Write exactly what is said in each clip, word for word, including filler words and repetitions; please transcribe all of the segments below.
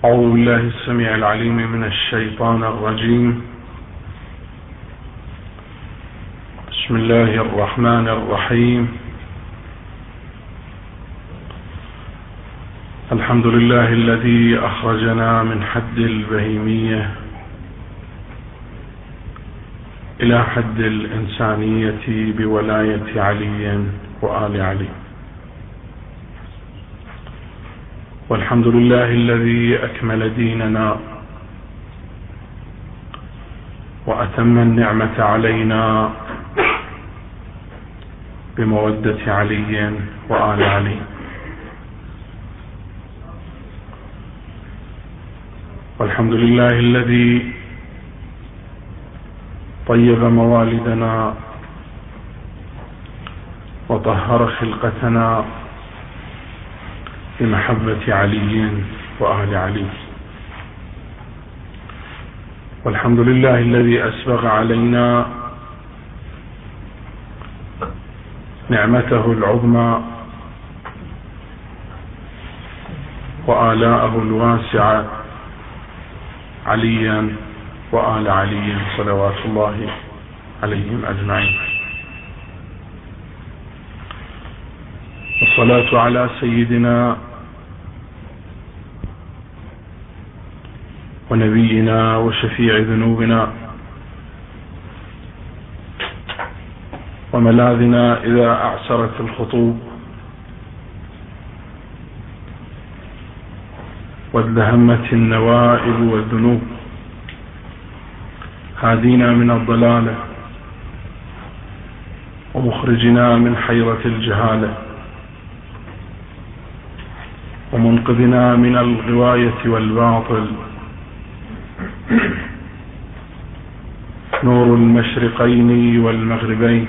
أعوذ بالله السميع العليم من الشيطان الرجيم. بسم الله الرحمن الرحيم. الحمد لله الذي أخرجنا من حد البهيمية إلى حد الإنسانية بولاية علي وآل علي. والحمد لله الذي أكمل ديننا وأتم النعمة علينا بمودة علي وآل علي. والحمد لله الذي طيب موالدنا وطهر خلقتنا بمحبة علي وآل علي. والحمد لله الذي أسبغ علينا نعمته العظمى وآلاءه الواسعة عليا وآل علي صلوات الله عليهم أجمعين. والصلاة على سيدنا ونبينا وشفيع ذنوبنا وملاذنا إذا أعسرت الخطوب وازدهمت النوائب والذنوب، هادينا من الضلالة ومخرجنا من حيرة الجهالة ومنقذنا من الغواية والباطل، نور المشرقين والمغربين،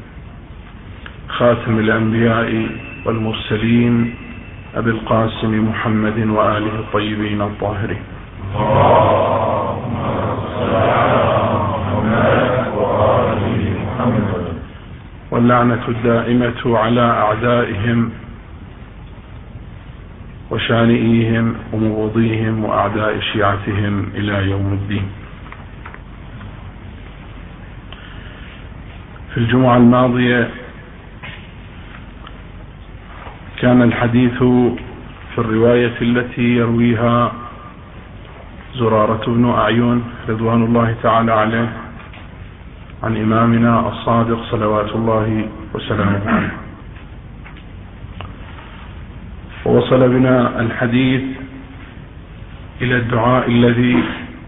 خاتم الأنبياء والمرسلين، أبي القاسم محمد وآله الطيبين الطاهرين. اللهم صل على محمد وآل محمد. واللعنة الدائمة على أعدائهم وشانئيهم ومبغضيهم وأعداء شيعتهم إلى يوم الدين. في الجمعة الماضية كان الحديث في الرواية التي يرويها زرارة بن أعين رضوان الله تعالى عليه عن إمامنا الصادق صلوات الله وسلامه عليه. ووصل بنا الحديث إلى الدعاء الذي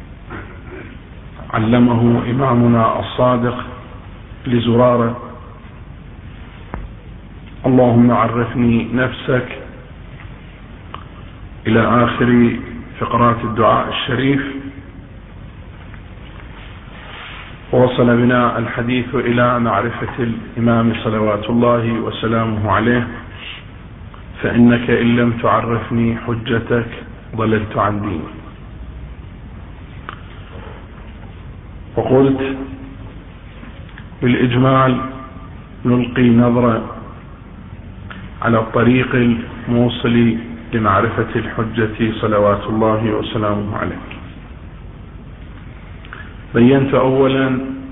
علمه إمامنا الصادق لزرارة: اللهم عرفني نفسك، إلى آخر فقرات الدعاء الشريف. ووصل بنا الحديث إلى معرفة الإمام صلوات الله وسلامه عليه: فإنك إن لم تعرفني حجتك ضللت عن ديني. وقلت بالإجمال نلقي نظرة على الطريق الموصل لمعرفة الحجة صلوات الله وسلامه عليه. بينت أولا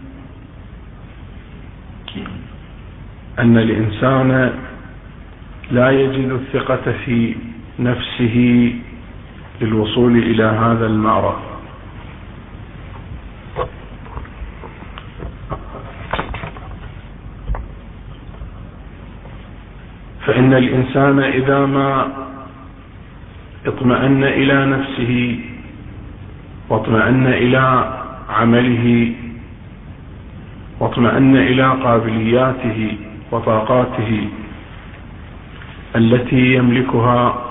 أن الإنسان لا يجد الثقة في نفسه للوصول إلى هذا المعرض، فإن الإنسان إذا ما اطمأن إلى نفسه واطمأن إلى عمله واطمأن إلى قابلياته وطاقاته التي يملكها،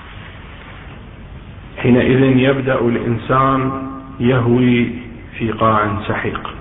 حينئذ يبدأ الإنسان يهوي في قاع سحيق.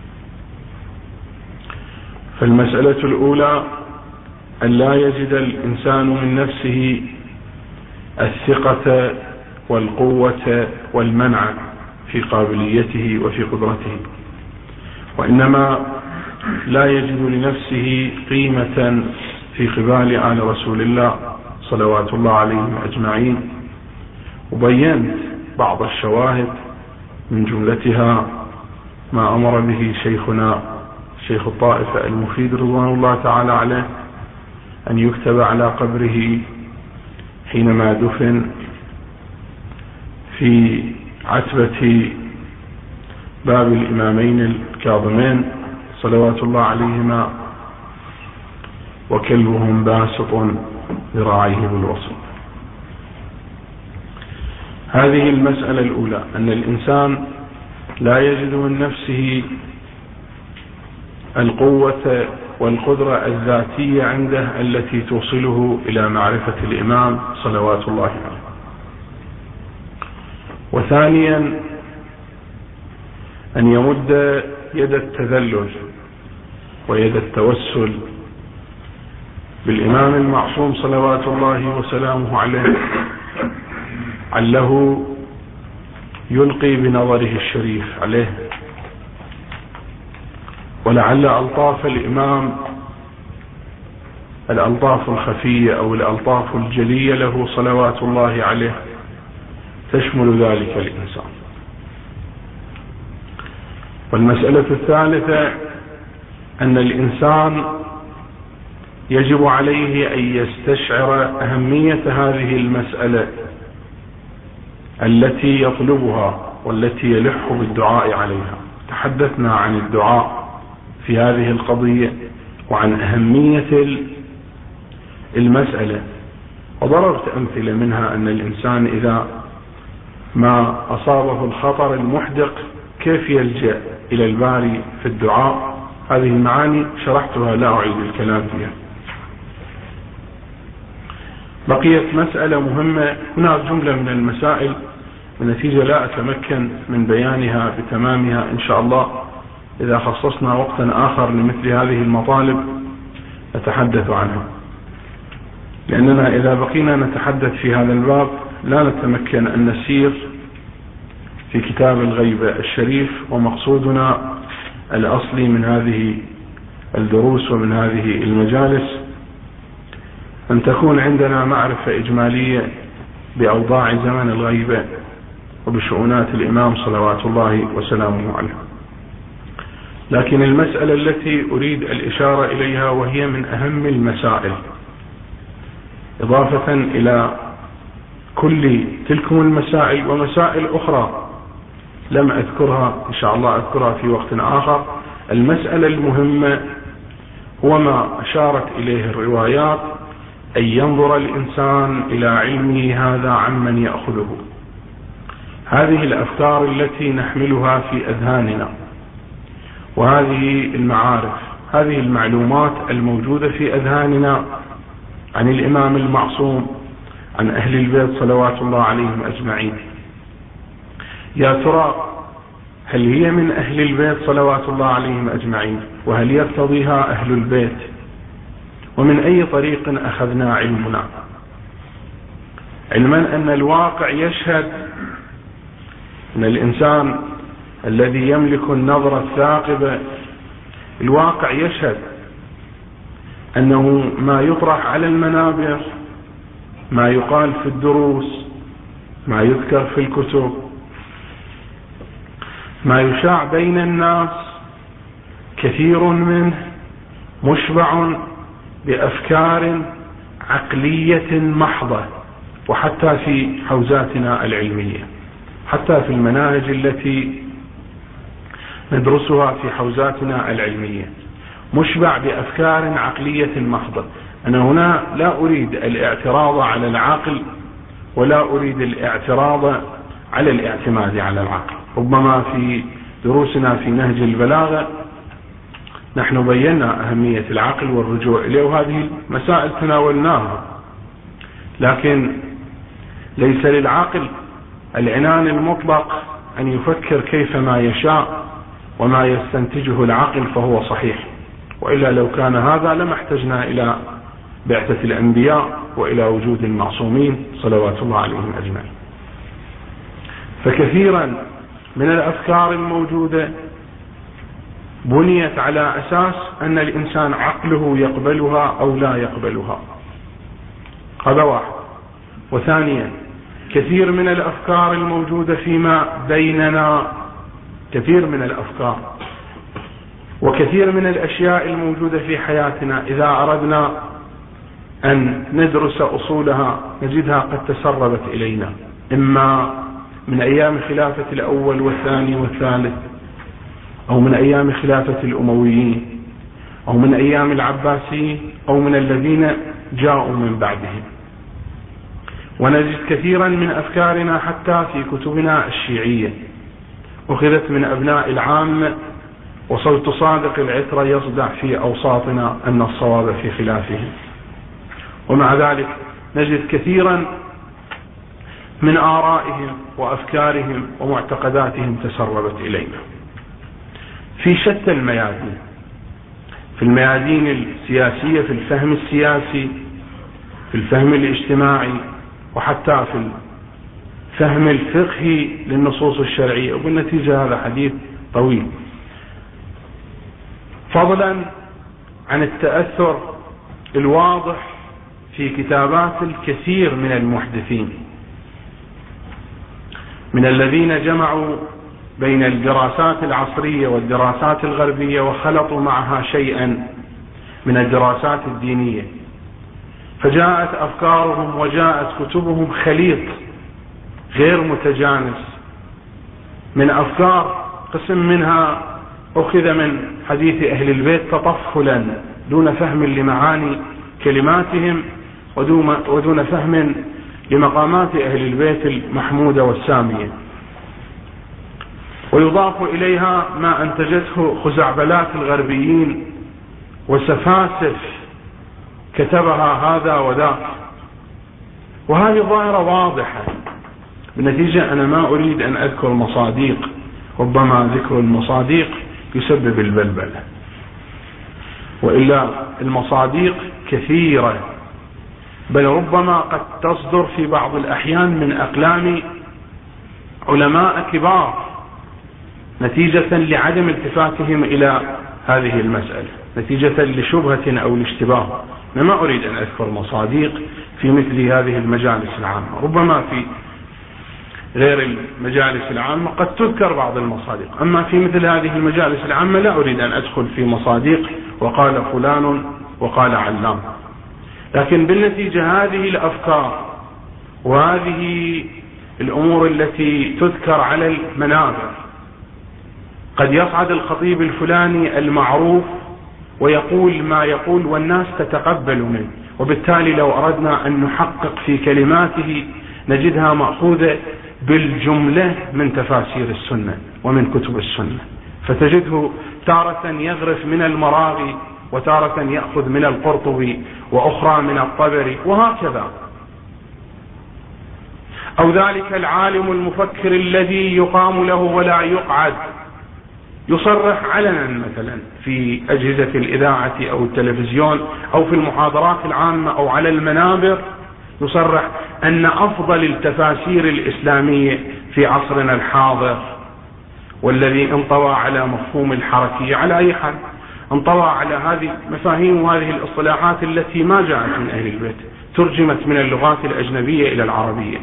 فالمسألة الأولى أن لا يجد الإنسان من نفسه الثقة والقوة والمنع في قابليته وفي قدرته، وإنما لا يجد لنفسه قيمة في قبال آل رسول الله صلوات الله عليهم أجمعين. وبينت بعض الشواهد من جملتها ما أمر به شيخنا شيخ الطائفة المفيد رضوان الله تعالى عليه أن يكتب على قبره حينما دفن في عتبة باب الإمامين الكاظمين صلوات الله عليهما: وكلبهم باسط ذراعيه بالوسط. هذه المسألة الأولى، أن الإنسان لا يجد من نفسه القوة والقدرة الذاتية عنده التي توصله إلى معرفة الإمام صلوات الله عليه. وثانيا أن يمد يد التذلل ويد التوسل بالإمام المعصوم صلوات الله وسلامه عليه، عله يلقي بنظره الشريف عليه، ولعل ألطاف الإمام الألطاف الخفية أو الألطاف الجلية له صلوات الله عليه تشمل ذلك الإنسان. والمسألة الثالثة أن الإنسان يجب عليه أن يستشعر أهمية هذه المسألة التي يطلبها والتي يلح بالدعاء عليها. تحدثنا عن الدعاء في هذه القضية وعن أهمية المسألة، وضربت أمثلة منها أن الإنسان إذا ما أصابه الخطر المحدق كيف يلجأ إلى الباري في الدعاء. هذه المعاني شرحتها لا أعيد الكلام فيها. بقيت مسألة مهمة، هناك جملة من المسائل بنتيجة لا أتمكن من بيانها بتمامها إن شاء الله. إذا خصصنا وقتا آخر لمثل هذه المطالب نتحدث عنها، لأننا إذا بقينا نتحدث في هذا الباب لا نتمكن أن نسير في كتاب الغيبة الشريف. ومقصودنا الأصلي من هذه الدروس ومن هذه المجالس أن تكون عندنا معرفة إجمالية بأوضاع زمن الغيبة وبشؤونات الإمام صلوات الله وسلامه عليه. لكن المسألة التي أريد الإشارة إليها وهي من أهم المسائل إضافة إلى كل تلكم المسائل ومسائل أخرى لم أذكرها، إن شاء الله أذكرها في وقت آخر. المسألة المهمة هو ما أشارت إليه الروايات، أن ينظر الإنسان إلى علمه هذا عمن يأخذه. هذه الأفكار التي نحملها في أذهاننا وهذه المعارف، هذه المعلومات الموجودة في أذهاننا عن الإمام المعصوم، عن أهل البيت صلوات الله عليهم أجمعين، يا ترى هل هي من أهل البيت صلوات الله عليهم أجمعين؟ وهل يرتضيها أهل البيت؟ ومن أي طريق أخذنا علمنا؟ علما أن الواقع يشهد أن الإنسان الذي يملك النظرة الثاقبة، الواقع يشهد أنه ما يطرح على المنابر، ما يقال في الدروس، ما يذكر في الكتب، ما يشاع بين الناس، كثير منه مشبع بأفكار عقلية محضة. وحتى في حوزاتنا العلمية، حتى في المناهج التي ندرسها في حوزاتنا العلمية، مشبع بأفكار عقلية محضة. أنا هنا لا أريد الاعتراض على العقل ولا أريد الاعتراض على الاعتماد على العقل. ربما في دروسنا في نهج البلاغة نحن بينا أهمية العقل والرجوع إليه، وهذه مسائل تناولناها، لكن ليس للعقل العنان المطلق أن يفكر كيفما يشاء، وما يستنتجه العقل فهو صحيح. وإلا لو كان هذا لما احتجنا إلى بعثة الأنبياء وإلى وجود المعصومين صلوات الله عليهم أجمعين. فكثيرا من الأفكار الموجودة بنيت على أساس أن الإنسان عقله يقبلها أو لا يقبلها، هذا واحد. وثانيا كثير من الأفكار الموجودة فيما بيننا، كثير من الأفكار وكثير من الأشياء الموجودة في حياتنا إذا أردنا أن ندرس أصولها نجدها قد تسربت إلينا، إما من أيام خلافة الأول والثاني والثالث، أو من أيام خلافة الأمويين، أو من أيام العباسيين، أو من الذين جاءوا من بعدهم. ونجد كثيرا من أفكارنا حتى في كتبنا الشيعية أخذت من أبناء العامة، وصوت صادق العترة يصدع في أوساطنا أن الصواب في خلافهم. ومع ذلك نجد كثيرا من آرائهم وأفكارهم ومعتقداتهم تسربت إلينا في شتى الميادين، في الميادين السياسية، في الفهم السياسي، في الفهم الاجتماعي، وحتى في الفهم الفقهي للنصوص الشرعية. وبالنتيجة هذا حديث طويل، فضلا عن التأثر الواضح في كتابات الكثير من المحدثين من الذين جمعوا بين الدراسات العصرية والدراسات الغربية وخلطوا معها شيئا من الدراسات الدينية، فجاءت أفكارهم وجاءت كتبهم خليط غير متجانس من أفكار قسم منها أخذ من حديث أهل البيت تطفلا دون فهم لمعاني كلماتهم ودون فهم لمقامات أهل البيت المحمودة والسامية، ويضاف إليها ما أنتجته خزعبلات الغربيين وسفاسف كتبها هذا وذاك. وهذه ظاهرة واضحة. بالنتيجة أنا ما أريد أن أذكر مصاديق، ربما ذكر المصاديق يسبب البلبلة، وإلا المصاديق كثيرة، بل ربما قد تصدر في بعض الأحيان من أقلام علماء كبار نتيجة لعدم التفاتهم إلى هذه المسألة، نتيجة لشبهة أو الاشتباه. أنا ما أريد أن أذكر مصاديق في مثل هذه المجالس العامة، ربما في غير المجالس العامة قد تذكر بعض المصاديق، أما في مثل هذه المجالس العامة لا أريد أن أدخل في مصاديق وقال فلان وقال علام. لكن بالنتيجة هذه الأفكار وهذه الأمور التي تذكر على المنابر قد يصعد الخطيب الفلاني المعروف ويقول ما يقول والناس تتقبل منه، وبالتالي لو أردنا أن نحقق في كلماته نجدها مأخوذة بالجملة من تفاسير السنة ومن كتب السنة، فتجده تارة يغرف من المراغي وتارة يأخذ من القرطبي وأخرى من الطبري وهكذا. أو ذلك العالم المفكر الذي يقام له ولا يقعد، يصرح علنا مثلا في أجهزة الإذاعة أو التلفزيون أو في المحاضرات العامة أو على المنابر، يصرح أن أفضل التفاسير الإسلامية في عصرنا الحاضر والذي انطوى على مفهوم الحركية، على أي حال انطوى على هذه المفاهيم وهذه الاصطلاحات التي ما جاءت من أهل البيت، ترجمت من اللغات الأجنبية إلى العربية،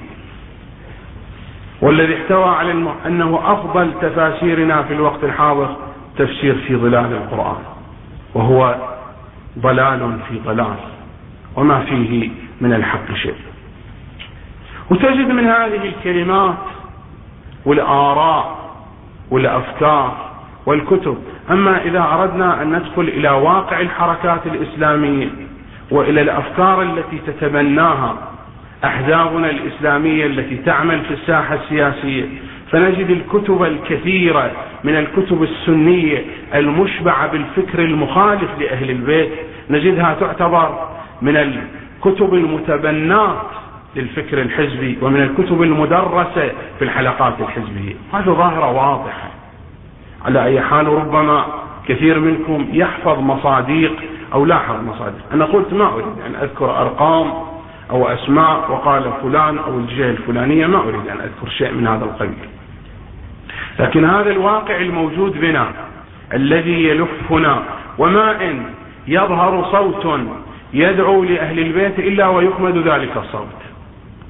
والذي احتوى على الم... أنه أفضل تفاسيرنا في الوقت الحاضر تفسير في ظلال القرآن، وهو ضلال في ضلال وما فيه من الحق شيء. وتجد من هذه الكلمات والآراء والأفكار والكتب. أما إذا أردنا أن ندخل إلى واقع الحركات الإسلامية وإلى الأفكار التي تتبناها أحزابنا الإسلامية التي تعمل في الساحة السياسية، فنجد الكتب الكثيرة من الكتب السنية المشبعة بالفكر المخالف لأهل البيت، نجدها تعتبر من الكتب المتبنات للفكر الحزبي ومن الكتب المدرسة في الحلقات الحزبية. هذه ظاهرة واضحة. على أي حال ربما كثير منكم يحفظ مصاديق أو لاحظ مصاديق. أنا قلت ما أريد أن أذكر أرقام أو أسماء وقال فلان أو الجهة الفلانية، ما أريد أن أذكر شيء من هذا القبيل، لكن هذا الواقع الموجود بنا الذي يلفنا، وما إن يظهر صوت يدعو لأهل البيت إلا ويخمد ذلك الصوت،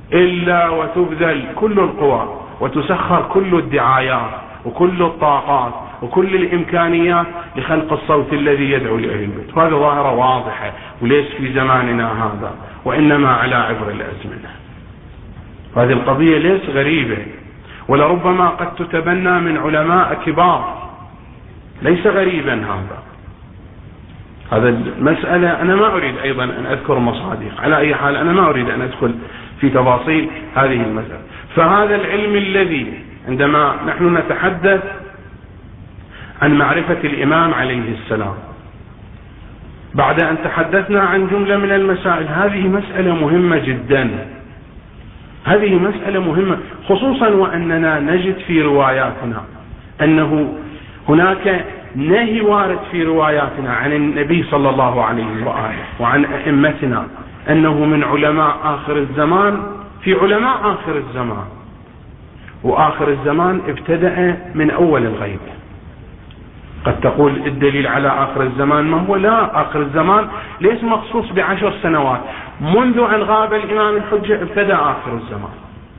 إلا وتبذل كل القوى وتسخر كل الدعايات وكل الطاقات وكل الإمكانيات لخلق الصوت الذي يدعو لأهل البيت. وهذه ظاهرة واضحة وليس في زماننا هذا، وإنما على عبر الأزمنة. هذه القضية ليس غريبة، ولربما قد تتبنى من علماء كبار، ليس غريبا هذا. هذا المسألة أنا ما أريد أيضا أن أذكر مصادق، على أي حال أنا ما أريد أن أدخل في تفاصيل هذه المسألة. فهذا العلم الذي عندما نحن نتحدث عن معرفة الإمام عليه السلام، بعد أن تحدثنا عن جملة من المسائل، هذه مسألة مهمة جدا، هذه مسألة مهمة، خصوصا وأننا نجد في رواياتنا أنه هناك نهي وارد في رواياتنا عن النبي صلى الله عليه وآله وعن أئمتنا أنه من علماء آخر الزمان في علماء آخر الزمان، وآخر الزمان ابتدأ من أول الغيب. قد تقول الدليل على آخر الزمان ما هو؟ لا، آخر الزمان ليس مخصوص بعشر سنوات، منذ أن غاب الإمام الحجة ابتدأ آخر الزمان،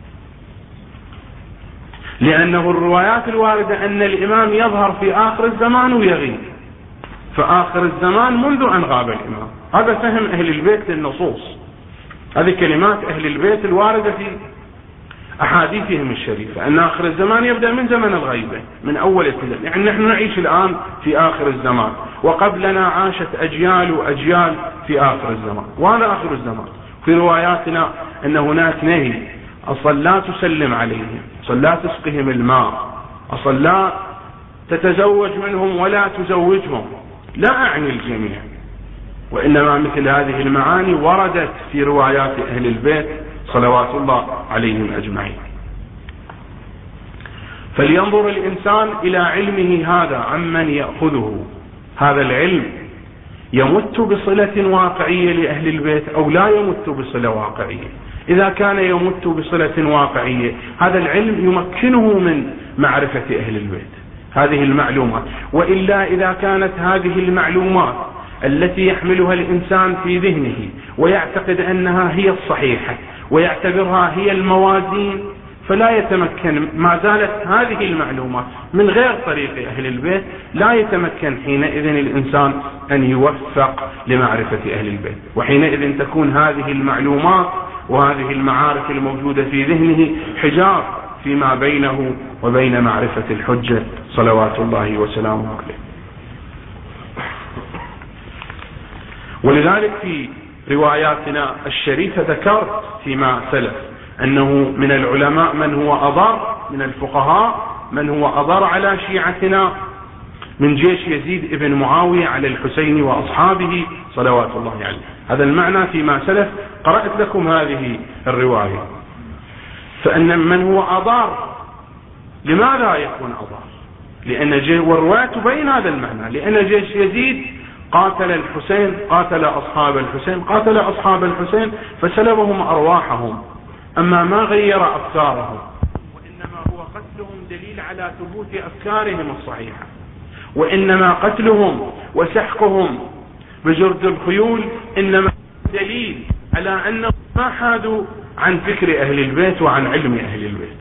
لأنه الروايات الواردة أن الإمام يظهر في آخر الزمان ويغيب، فآخر الزمان منذ أن غاب الإمام. هذا فهم أهل البيت للنصوص، هذه كلمات أهل البيت الواردة في أحاديثهم الشريفة، أن آخر الزمان يبدأ من زمن الغيبة، من أول ابتداء. يعني نحن نعيش الآن في آخر الزمان، وقبلنا عاشت أجيال وأجيال في آخر الزمان، وهذا آخر الزمان. في رواياتنا أن هناك نهي، أصل لا تسلم عليهم، أصل لا تسقهم الماء، أصل لا تتزوج منهم ولا تزوجهم، لا أعني الجميع، وإنما مثل هذه المعاني وردت في روايات أهل البيت صلوات الله عليهم أجمعين. فلينظر الإنسان إلى علمه هذا عمن يأخذه. هذا العلم يمت بصلة واقعية لأهل البيت أو لا يمت بصلة واقعية. إذا كان يمت بصلة واقعية، هذا العلم يمكنه من معرفة أهل البيت هذه المعلومات. وإلا إذا كانت هذه المعلومات التي يحملها الإنسان في ذهنه ويعتقد أنها هي الصحيحة ويعتبرها هي الموازين، فلا يتمكن، ما زالت هذه المعلومات من غير طريق أهل البيت، لا يتمكن حينئذ الإنسان أن يوفق لمعرفة أهل البيت. وحينئذ تكون هذه المعلومات وهذه المعارف الموجودة في ذهنه حجاب فيما بينه وبين معرفة الحجة صلوات الله وسلامه عليه. ولذلك في رواياتنا الشريفة ذكرت فيما سلف أنه من العلماء من هو أضر، من الفقهاء من هو أضر على شيعتنا من جيش يزيد ابن معاوية على الحسين وأصحابه صلوات الله عليه. هذا المعنى فيما سلف، قرأت لكم هذه الرواية. فأن من هو أضر، لماذا يكون أضر؟ لأن جيش، والرواية تبين هذا المعنى، لأن جيش يزيد قاتل الحسين، قاتل أصحاب الحسين، قاتل أصحاب الحسين فسلبهم أرواحهم، أما ما غير أفكارهم، وإنما هو قتلهم دليل على ثبوت أفكارهم الصحيحة، وإنما قتلهم وسحقهم بجرد الخيول إنما دليل على أنهم ما حادوا عن فكر أهل البيت وعن علم أهل البيت.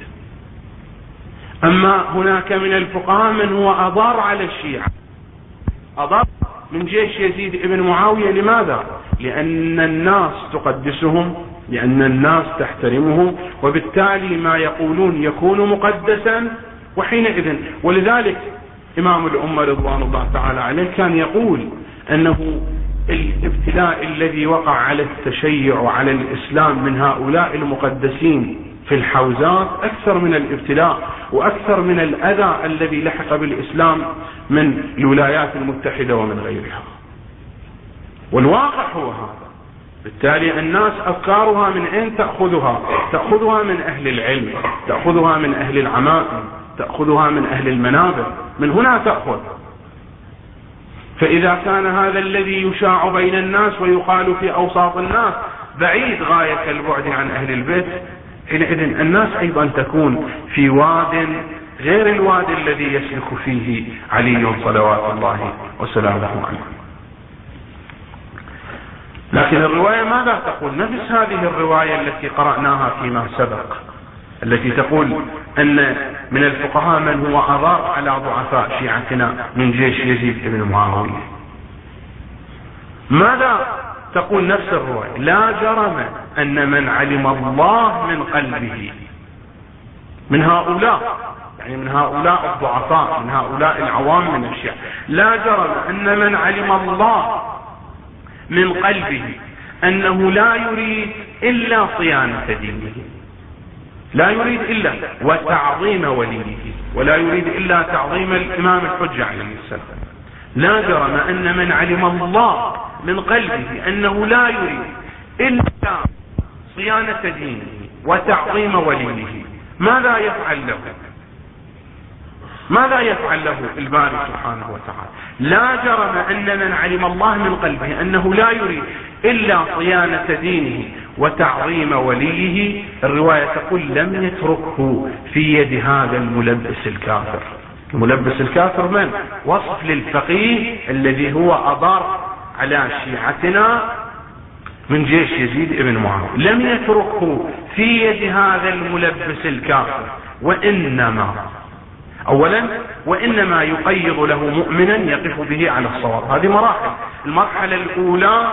أما هناك من الفقهاء من هو أضار على الشيعة، أضار من جيش يزيد ابن معاوية. لماذا؟ لأن الناس تقدسهم، لأن الناس تحترمهم، وبالتالي ما يقولون يكون مقدسا. وحينئذ ولذلك إمام الأمة رضوان الله تعالى عليه كان يقول أنه الابتلاء الذي وقع على التشيع وعلى الإسلام من هؤلاء المقدسين في الحوزات أكثر من الابتلاء وأكثر من الأذى الذي لحق بالإسلام من الولايات المتحدة ومن غيرها. والواقع هو هذا. بالتالي الناس أفكارها من أين تأخذها؟ تأخذها من أهل العلم، تأخذها من أهل العمائم، تأخذها من أهل المنابر، من هنا تأخذ. فإذا كان هذا الذي يشاع بين الناس ويقال في أوساط الناس بعيد غاية البعد عن أهل البيت، حينئذ الناس أيضا تكون في واد غير الواد الذي يسلك فيه علي صلوات الله وسلامه عليه. لكن الرواية ماذا تقول؟ نفس هذه الرواية التي قرأناها فيما سبق، التي تقول أن من الفقهاء من هو أضار على ضعفاء شيعتنا من جيش يزيد بن معاوية. ماذا تقول نفس الرواية؟ لا جرم أن من علم الله من قلبه من هؤلاء، يعني من هؤلاء الضعفاء، من هؤلاء العوام من الشيعة، لا جرم أن من علم الله من قلبه أنه لا يريد إلا صيانة دينه، لا يريد إلا وتعظيم وليه، ولا يريد إلا تعظيم الإمام الحجة عليه السلام. لا جرم أن من علم الله من قلبه أنه لا يريد إلا صيانة دينه وتعظيم وليه، ماذا يفعل له؟ ماذا يفعل له الباري سبحانه وتعالى؟ لا جرم أن من علم الله من قلبه أنه لا يريد إلا صيانة دينه وتعظيم وليه، الرواية تقول لم يتركه في يد هذا الملبس الكافر. الملبس الكافر من؟ وصف للفقيه الذي هو أضار على شيعتنا من جيش يزيد بن معاوية، لم يتركه في يد هذا الملبس الكافر، وإنما أولا وإنما يقيض له مؤمنا يقف به على الصواب. هذه مراحل. المرحلة الأولى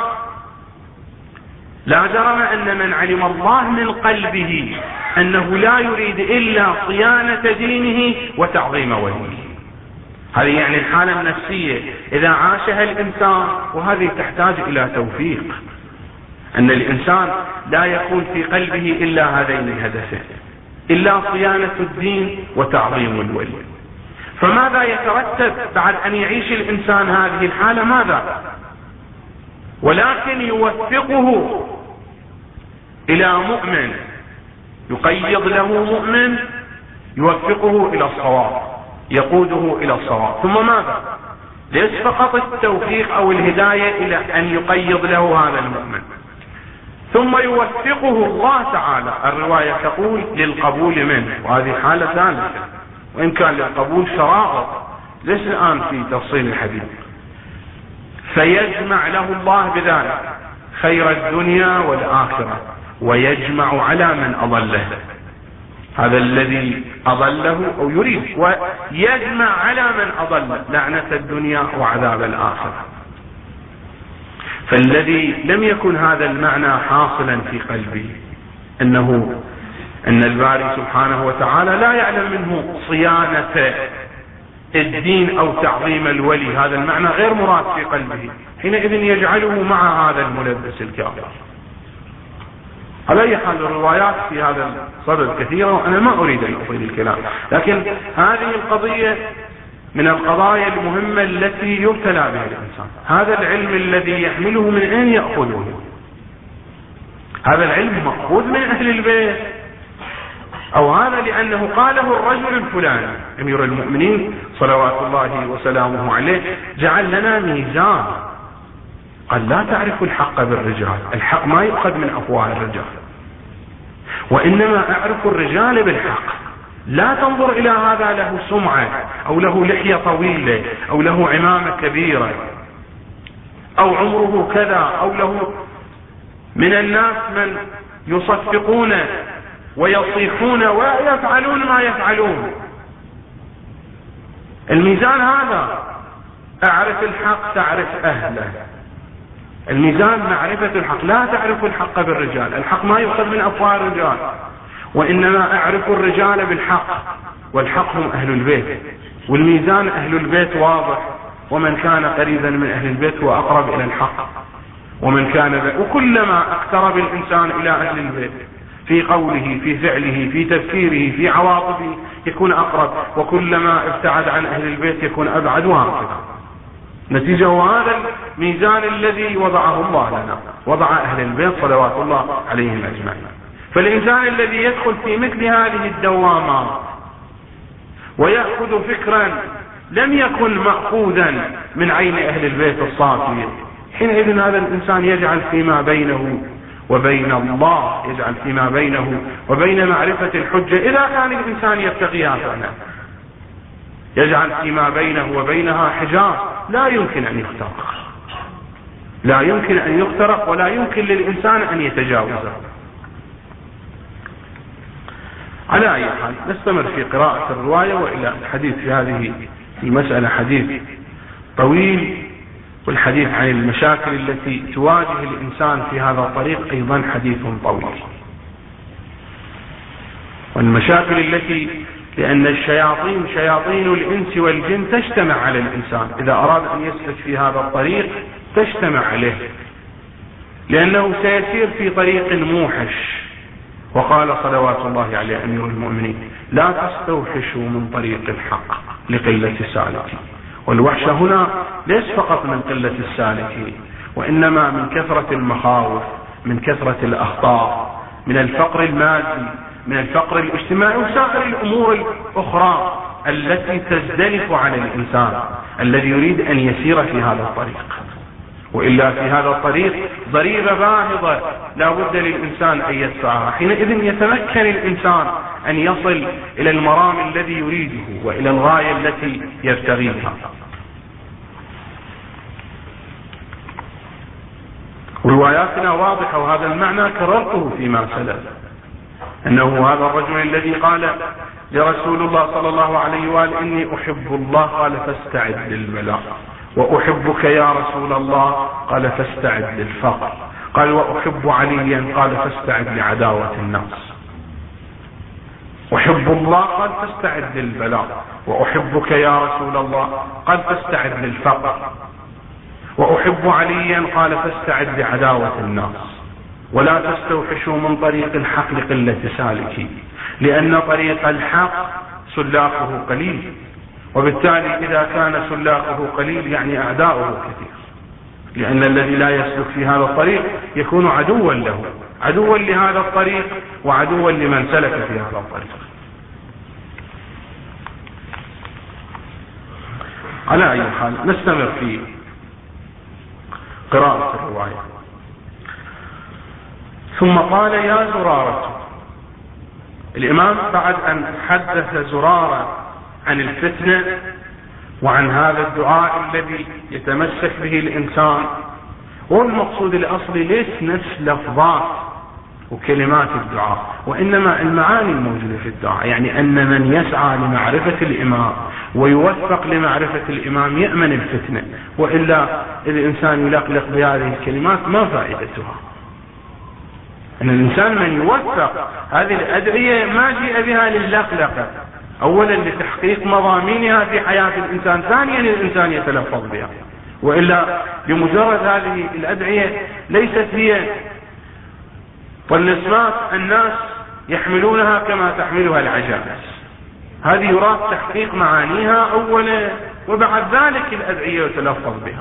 لا جرم أن من علم الله من قلبه أنه لا يريد إلا صيانة دينه وتعظيم وليه. هذه يعني الحالة النفسية إذا عاشها الإنسان، وهذه تحتاج إلى توفيق، أن الإنسان لا يكون في قلبه إلا هذين الهدفين، إلا صيانة الدين وتعظيم الولي. فماذا يترتب بعد أن يعيش الإنسان هذه الحالة؟ ماذا؟ ولكن يوفقه إلى مؤمن، يقيض له مؤمن يوفقه إلى الصواب، يقوده إلى الصواب. ثم ماذا؟ ليس فقط التوفيق أو الهداية إلى أن يقيض له هذا المؤمن، ثم يوفقه الله تعالى، الرواية تقول للقبول منه، وهذه حالة ثالثة، وإن كان للقبول شرائط ليس الآن في تفصيل الحديث. فيجمع له الله بذلك خير الدنيا والآخرة، ويجمع على من أضله، هذا الذي أضله أو يريد، ويجمع على من أضله لعنة الدنيا وعذاب الآخرة. فالذي لم يكن هذا المعنى حاصلا في قلبه، أنه أن الباري سبحانه وتعالى لا يعلم منه صيانة الدين أو تعظيم الولي، هذا المعنى غير مراد في قلبه، حينئذ يجعله مع هذا الملبس الكافر. على أي حال الروايات في هذا الصدد كثيرة، وأنا ما أريد أن أطيل الكلام، لكن هذه القضية من القضايا المهمة التي يبتلى بها الإنسان. هذا العلم الذي يحمله من أين يأخذه؟ هذا العلم مأخوذ من أهل البيت، أو هذا لأنه قاله الرجل الفلاني. أمير المؤمنين صلوات الله وسلامه عليه جعل لنا ميزان، قال لا تعرف الحق بالرجال، الحق ما يؤخذ من أفواه الرجال، وإنما أعرف الرجال بالحق. لا تنظر إلى هذا له سمعة أو له لحية طويلة أو له عمامة كبيرة أو عمره كذا، أو له من الناس من يصفقون ويصيحون ويفعلون ما يفعلون. الميزان هذا، أعرف الحق تعرف أهله. الميزان معرفة الحق، لا تعرف الحق بالرجال، الحق ما يؤخذ من أفواه الرجال، وإنما أعرف الرجال بالحق، والحق هم أهل البيت، والميزان أهل البيت واضح، ومن كان قريبا من أهل البيت هو أقرب إلى الحق، ومن كان وكلما اقترب الإنسان إلى أهل البيت في قوله في فعله في تفكيره في عواطفه يكون أقرب، وكلما ابتعد عن أهل البيت يكون أبعد، وهكذا. نتيجة هذا الميزان الذي وضعه الله لنا، وضع أهل البيت صلوات الله عليهم أجمعين. فالإنسان الذي يدخل في مثل هذه الدوامات ويأخذ فكرا لم يكن مأخوذا من عين أهل البيت الصافية، حينئذ هذا الإنسان يجعل فيما بينه وبين الله، يجعل فيما بينه وبين معرفة الحجة، إذا كان الإنسان يتقيها فعلا، يجعل فيما بينه وبينها حجاب لا يمكن أن يخترق، لا يمكن أن يخترق ولا يمكن للإنسان أن يتجاوزه. على أي حال نستمر في قراءة الرواية، وإلى الحديث في هذه المسألة حديث طويل، والحديث عن المشاكل التي تواجه الإنسان في هذا الطريق أيضا حديث طويل. والمشاكل التي لأن الشياطين شياطين الإنس والجن تجتمع على الإنسان إذا أراد أن يسلك في هذا الطريق، تجتمع عليه لأنه سيسير في طريق موحش. وقال صلوات الله عليه أمير المؤمنين: لا تستوحشوا من طريق الحق لقلة السالكين. والوحشة هنا ليس فقط من قلة السالكين، وإنما من كثرة المخاوف، من كثرة الأخطاء، من الفقر المادي، من الفقر الاجتماعي، وسائر الأمور الأخرى التي تزدلف على الإنسان الذي يريد أن يسير في هذا الطريق. وإلا في هذا الطريق ضريبة باهظة لا بد للإنسان أن يدفعها. حينئذ يتمكن الإنسان أن يصل إلى المرام الذي يريده وإلى الغاية التي يبتغيها. ورواياتنا واضحة، وهذا المعنى كررته فيما سلف، أنه هذا الرجل الذي قال لرسول الله صلى الله عليه وآله: إني أحب الله، قال: فاستعد للبلاء. وأحبك يا رسول الله، قال: فاستعد للفقر. قال: وأحب عليا، قال: فاستعد لعداوة الناس. أحب الله، قال: فاستعد للبلاء. وأحبك يا رسول الله، قال: فاستعد للفقر. وأحب عليا، قال: فاستعد لعداوة الناس. ولا تستوحشوا من طريق الحق لقلة سالكين، لأن طريق الحق سلاكه قليل، وبالتالي إذا كان سلاكه قليل يعني أعداؤه كثير، لأن الذي لا يسلك في هذا الطريق يكون عدوا له، عدوا لهذا الطريق وعدوا لمن سلك في هذا الطريق. على أي حال نستمر في قراءة الرواية. ثم قال: يا زرارة. الإمام بعد أن حدث زرارة عن الفتنة وعن هذا الدعاء الذي يتمسك به الإنسان، والمقصود الأصلي ليس نفس لفظات وكلمات الدعاء، وإنما المعاني الموجودة في الدعاء، يعني أن من يسعى لمعرفة الإمام ويوفق لمعرفة الإمام يأمن الفتنة، وإلا الإنسان يلقلق بهذه الكلمات ما فائدتها. أن الإنسان من يوفق هذه الأدعية ما جاء بها للقلقة، أولا لتحقيق مضامينها في حياة الإنسان، ثانيا الإنسان يتلفظ بها، وإلا بمجرد هذه الأدعية ليست هي والنسمات الناس يحملونها كما تحملها العجائز. هذه يراد تحقيق معانيها أولا، وبعد ذلك الأدعية يتلفظ بها.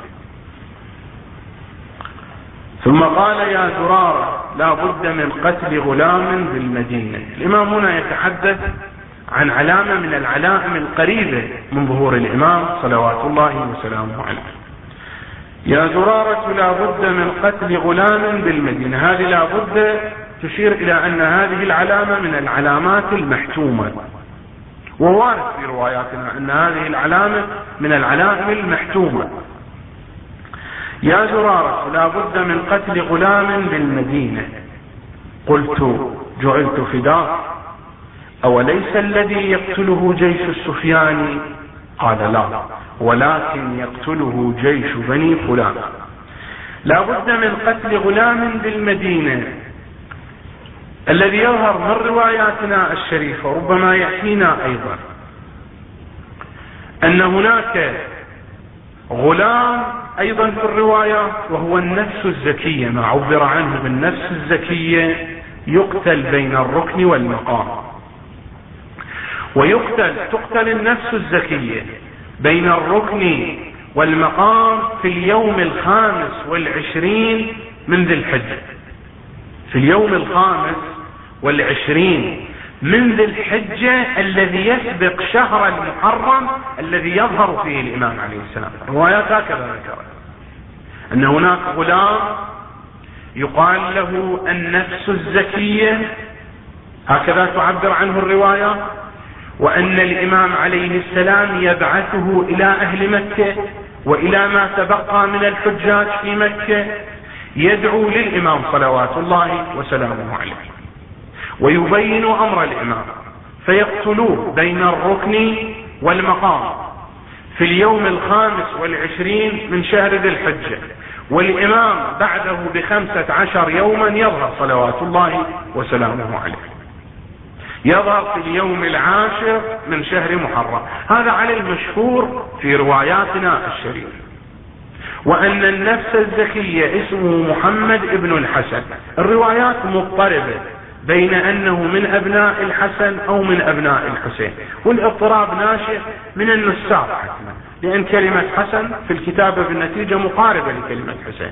ثم قال: يا زرارة، لا بد من قتل غلام بالمدينة. الإمام هنا يتحدث عن علامة من العلائم القريبة من ظهور الإمام صلوات الله وسلامه عليه. يا زرارة، لا بد من قتل غلام بالمدينة. هذه لا بد تشير إلى أن هذه العلامة من العلامات المحتومة، ووارد في رواياتنا أن هذه العلامة من العلائم المحتومة. يا زرارة، لا بد من قتل غلام بالمدينة. قلت: جعلت فداك، أوليس الذي يقتله جيش السفيان؟ قال: لا، ولكن يقتله جيش بني فلان. لا بد من قتل غلام بالمدينة. الذي يظهر من رواياتنا الشريفة ربما يأتينا أيضا أن هناك غلام أيضا في الروايات، وهو النفس الزكية، ما عبر عنه بالنفس الزكية، يقتل بين الركن والمقام. ويقتل تقتل النفس الزكية بين الركن والمقام في اليوم الخامس والعشرين من ذي الحجة، في اليوم الخامس والعشرين من ذي الحجة الذي يسبق شهر المحرم الذي يظهر فيه الإمام عليه السلام. الروايات هكذا ذكرت أن هناك غلام يقال له النفس الزكية، هكذا تعبر عنه الرواية، وأن الإمام عليه السلام يبعثه إلى أهل مكة وإلى ما تبقى من الحجاج في مكة يدعو للإمام صلوات الله وسلامه عليه ويبين أمر الإمام، فيقتلوه بين الركن والمقام في اليوم الخامس والعشرين من شهر ذي الحجة، والإمام بعده بخمسة عشر يوما يظهر صلوات الله وسلامه عليه، يظهر في اليوم العاشر من شهر محرم. هذا على المشهور في رواياتنا الشريفة. وأن النفس الزكية اسمه محمد ابن الحسن. الروايات مضطربة بين أنه من أبناء الحسن أو من أبناء الحسين، والاضطراب ناشئ من النساخ حتما، لأن كلمة حسن في الكتابة بالنتيجة مقاربة لكلمة حسين،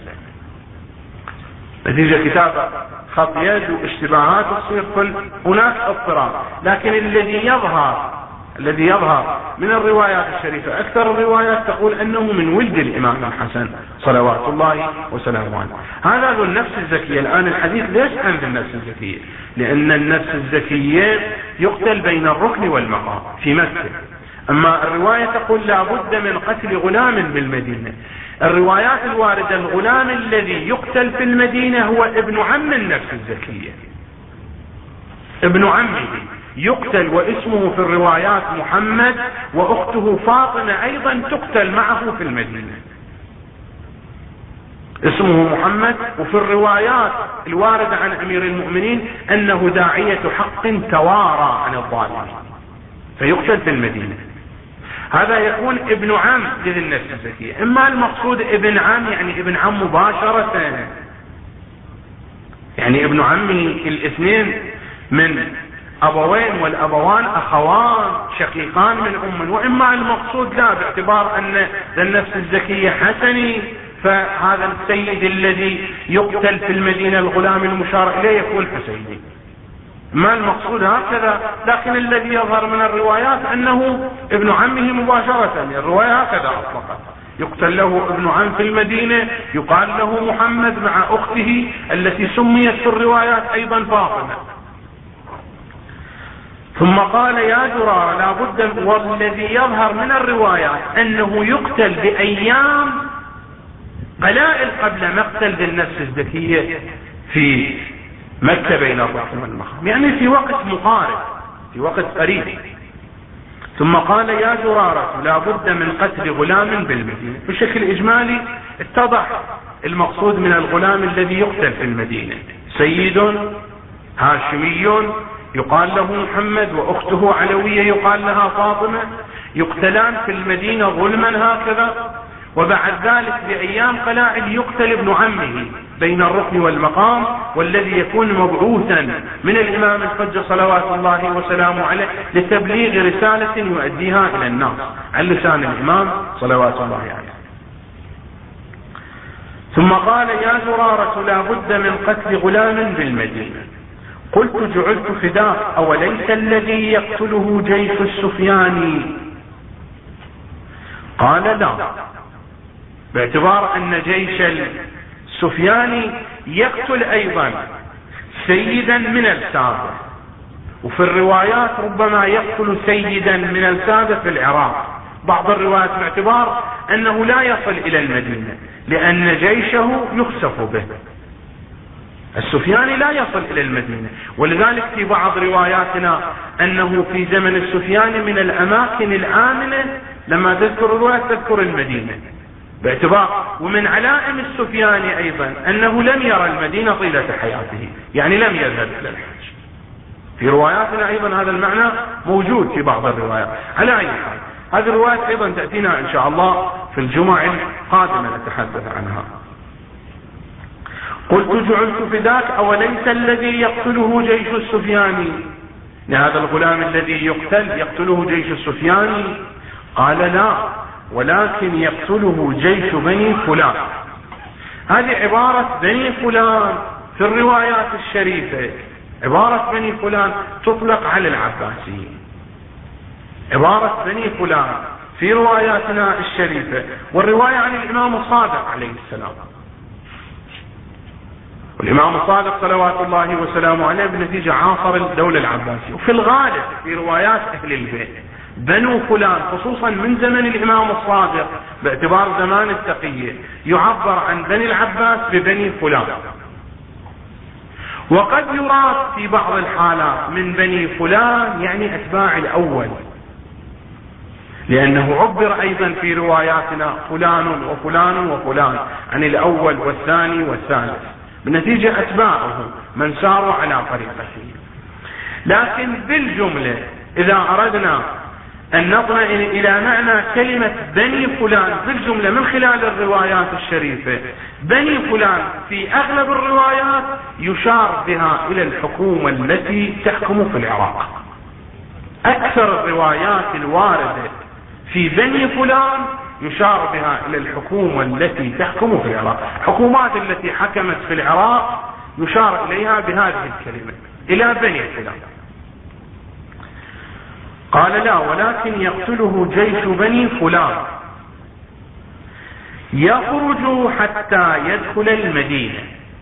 نتيجة كتابة خط يد واشتباهات تصير كل هناك اضطراب. لكن الذي يظهر الذي يظهر من الروايات الشريفة أكثر الروايات تقول أنه من ولد الإمام الحسن صلوات الله وسلامه عليه. هذا ذو النفس الزكية. الآن الحديث ليش عن النفس الزكية؟ لأن النفس الزكية يقتل بين الركن والمقام في مكة. أما الرواية تقول لا بد من قتل غلام بالمدينة. الروايات الواردة الغلام الذي يقتل في المدينة هو ابن عم النفس الزكية، ابن عمه يقتل، واسمه في الروايات محمد، وأخته فاطمة أيضا تقتل معه في المدينة، اسمه محمد. وفي الروايات الواردة عن أمير المؤمنين أنه داعية حق توارى عن الظالمين فيقتل في المدينة. هذا يكون ابن عم لذي النفس الزكية. إما المقصود ابن عم يعني ابن عم مباشرة، يعني ابن عمه الاثنين من أبوين، والأبوان أخوان شقيقان من أم، وإما المقصود لا باعتبار أن النفس الزكية حسني، فهذا السيد الذي يقتل في المدينة الغلام المشار إليه يكون حسيني. ما المقصود هكذا، لكن الذي يظهر من الروايات أنه ابن عمه مباشرة. الرواية هكذا أطلقت، يقتل له ابن عم في المدينة، يقال له محمد مع أخته التي سميت في الروايات أيضا فاطمة. ثم قال يا درار لا بد، والذي يظهر من الروايات أنه يقتل بأيام قلائل قبل مقتل ذي النفس الزكية في مكة بين الركن والمقام، يعني في وقت مقارب، في وقت قريب. ثم قال يا درارة لا بد من قتل غلام بالمدينة. بشكل إجمالي اتضح المقصود من الغلام الذي يقتل في المدينة، سيد هاشمي يقال له محمد، وأخته علوية يقال لها فاطمة، يقتلان في المدينة ظلما هكذا. وبعد ذلك بأيام قلائل يقتل ابن عمه بين الركن والمقام، والذي يكون مبعوثا من الإمام الحجة صلوات الله وسلامه عليه لتبليغ رسالة يؤديها إلى الناس عن لسان الإمام صلوات الله عليه. ثم قال يا زرارة لا بد من قتل غلام بالمدينة. قلت جعلت فداك أوليس الذي يقتله جيش السفياني؟ قال لا، باعتبار أن جيش السفياني يقتل أيضا سيدا من السادة، وفي الروايات ربما يقتل سيدا من السادة في العراق، بعض الروايات باعتبار أنه لا يصل إلى المدينة لأن جيشه يخسف به، السفياني لا يصل إلى المدينة. ولذلك في بعض رواياتنا أنه في زمن السفياني من الأماكن الآمنة لما تذكر الرواية تذكر المدينة باعتبار. ومن علائم السفياني أيضا أنه لم يرى المدينة طيلة حياته، يعني لم يذهب إلى الحج. في رواياتنا أيضا هذا المعنى موجود في بعض الروايات. على أي حال هذه الروايات أيضا تأتينا إن شاء الله في الجمعة القادمة نتحدث عنها. قلت جعلت فداك أوليس الذي يقتله جيش السفياني، لهذا الغلام الذي يقتل يقتله جيش السفياني؟ قال لا، ولكن يقتله جيش بني فلان. هذه عبارة بني فلان في الروايات الشريفة، عبارة بني فلان تطلق على العباسيين، عبارة بني فلان في رواياتنا الشريفة، والرواية عن الإمام الصادق عليه السلام. والإمام الصادق صلوات الله وسلامه عليه بنتيجة عاصر الدولة العباسية. وفي الغالب في روايات أهل البيت بنو فلان خصوصا من زمن الإمام الصادق باعتبار زمان التقية يعبر عن بني العباس ببني فلان، وقد يراد في بعض الحالات من بني فلان يعني أتباع الأول، لأنه عبر أيضا في رواياتنا فلان وفلان وفلان عن الأول والثاني والثالث، بالنتيجة أتباعه من ساروا على طريقته. لكن بالجملة إذا أردنا أن نطمئن إلى معنى كلمة بني فلان بالجملة من خلال الروايات الشريفة، بني فلان في أغلب الروايات يشار بها إلى الحكومة التي تحكم في العراق. أكثر الروايات الواردة في بني فلان يشار بها إلى الحكومة التي تحكم في العراق. الحكومات التي حكمت في العراق يشار إليها بهذه الكلمة، إلى بني فلان. قال لا، ولكن يقتله جيش بني فلان يخرج حتى يدخل المدينة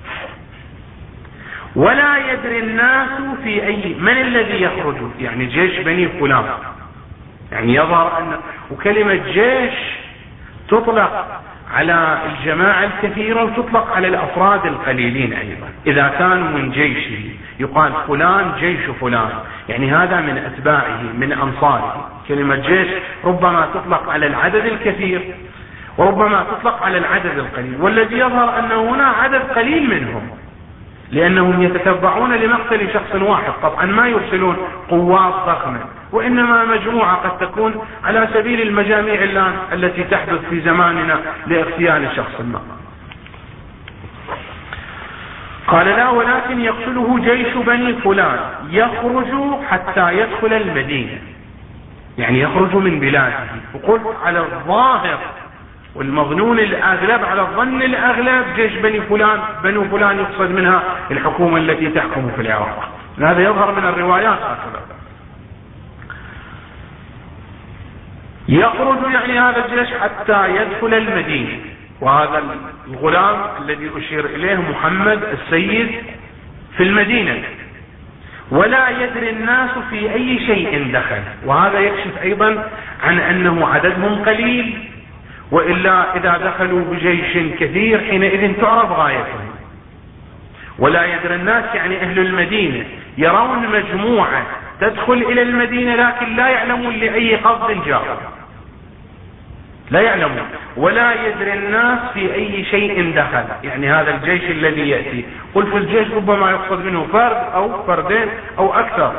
ولا يدري الناس في أي من الذي يخرج، يعني جيش بني فلان، يعني يظهر أن وكلمة جيش تطلق على الجماعة الكثيرة وتطلق على الأفراد القليلين أيضا. إذا كان من جيشه يقال فلان جيش فلان، يعني هذا من أتباعه من أنصاره. كلمة جيش ربما تطلق على العدد الكثير وربما تطلق على العدد القليل، والذي يظهر أن هنا عدد قليل منهم، لأنهم يتتبعون لمقتل شخص واحد. طبعا ما يرسلون قوات ضخمة، وإنما مجموعة قد تكون على سبيل المجاميع الآن التي تحدث في زماننا لاغتيال شخص ما. قال لا، ولكن يقتله جيش بني فلان يخرج حتى يدخل المدينة، يعني يخرج من بلاده. وقلت على الظاهر والمظنون الأغلب، على الظن الأغلب جيش بني فلان بنو فلان يقصد منها الحكومة التي تحكم في العراق، هذا يظهر من الروايات هكذا. يخرج يعني هذا الجيش حتى يدخل المدينة، وهذا الغلام الذي أشير إليه محمد السيد في المدينة، ولا يدري الناس في أي شيء دخل، وهذا يكشف أيضا عن أنه عددهم قليل، وإلا إذا دخلوا بجيش كثير حينئذ تعرف غايتهم. ولا يدري الناس يعني أهل المدينة يرون مجموعة تدخل إلى المدينة لكن لا يعلمون لأي قصد جاءوا، لا يعلمون. ولا يدري الناس في أي شيء دخل، يعني هذا الجيش الذي يأتي، قل في الجيش ربما يقصد منه فرد أو فردين أو أكثر.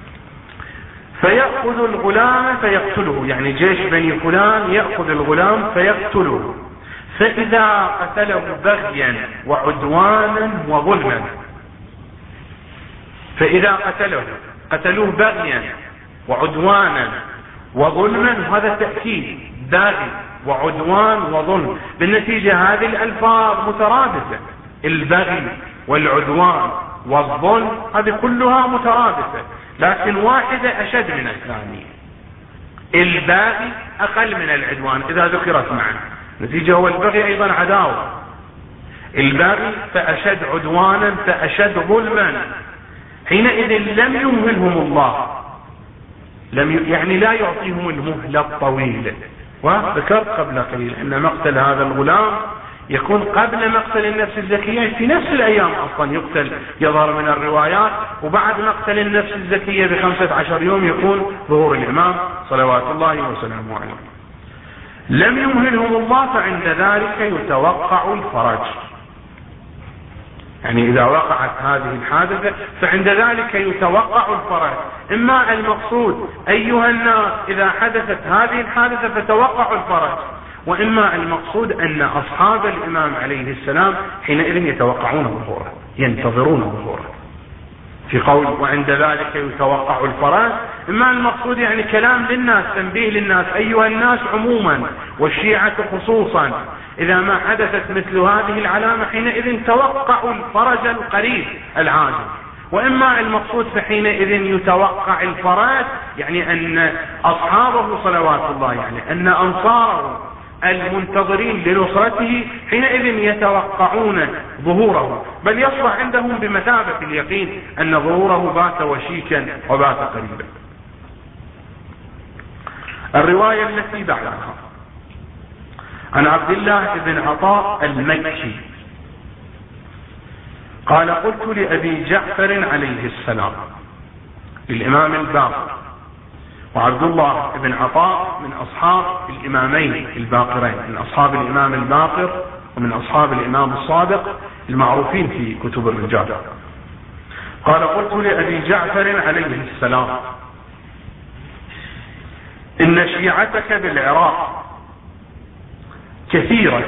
فيأخذ الغلام فيقتله، يعني جيش بني فلان يأخذ الغلام فيقتله، فإذا قتله بغيا وعدوانا وظلما، فإذا قتله قتلوه بغيا وعدوانا وظلما، وهذا تأكيد باغي وعدوان وظلم، بالنتيجة هذه الألفاظ مترادفة، البغي والعدوان والظلم هذه كلها مترادفة، لكن واحدة أشد من الثانية. الباغي أقل من العدوان إذا ذكرت معا، نتيجة هو البغي أيضا عداوة، الباغي فأشد عدوانا فأشد ظلما، حينئذ لم يمهلهم الله، لم يعني لا يعطيهم المهلة الطويلة. وذكرت قبل قليل أن مقتل هذا الغلام يكون قبل مقتل النفس الزكية، في نفس الأيام أصلا يقتل، يظهر من الروايات، وبعد مقتل النفس الزكية بخمسة عشر يوم يكون ظهور الإمام صلوات الله وسلامه عليه. لم يمهلهم الله، فعند ذلك يتوقع الفرج، يعني إذا وقعت هذه الحادثة فعند ذلك يتوقع الفرج. إما المقصود أيها الناس إذا حدثت هذه الحادثة فتوقعوا الفرج، وإما المقصود أن أصحاب الإمام عليه السلام حينئذ يتوقعون ظهوره، ينتظرون ظهوره. في قول وعند ذلك يتوقع الفرج، إما المقصود يعني كلام للناس، تنبيه للناس أيها الناس عموما والشيعة خصوصا، إذا ما حدثت مثل هذه العلامة حينئذ توقعوا الفرج القريب العاجل. وإما المقصود فحينئذ يتوقع الفرج، يعني أن أصحابه صلوات الله يعني أن أنصاره المنتظرين لنصرته حينئذ يتوقعون ظهوره، بل يصبح عندهم بمثابة اليقين أن ظهوره بات وشيكا وبات قريبا. الرواية التي بعدها عن عبد الله بن عطاء المكي قال قلت لأبي جعفر عليه السلام، للإمام الباقر، وعبد الله بن عطاء من أصحاب الإمامين الباقرين، من أصحاب الإمام الباقر ومن أصحاب الإمام الصادق المعروفين في كتب الرجال. قال قلت لأبي جعفر عليه السلام إن شيعتك بالعراق كثيرة،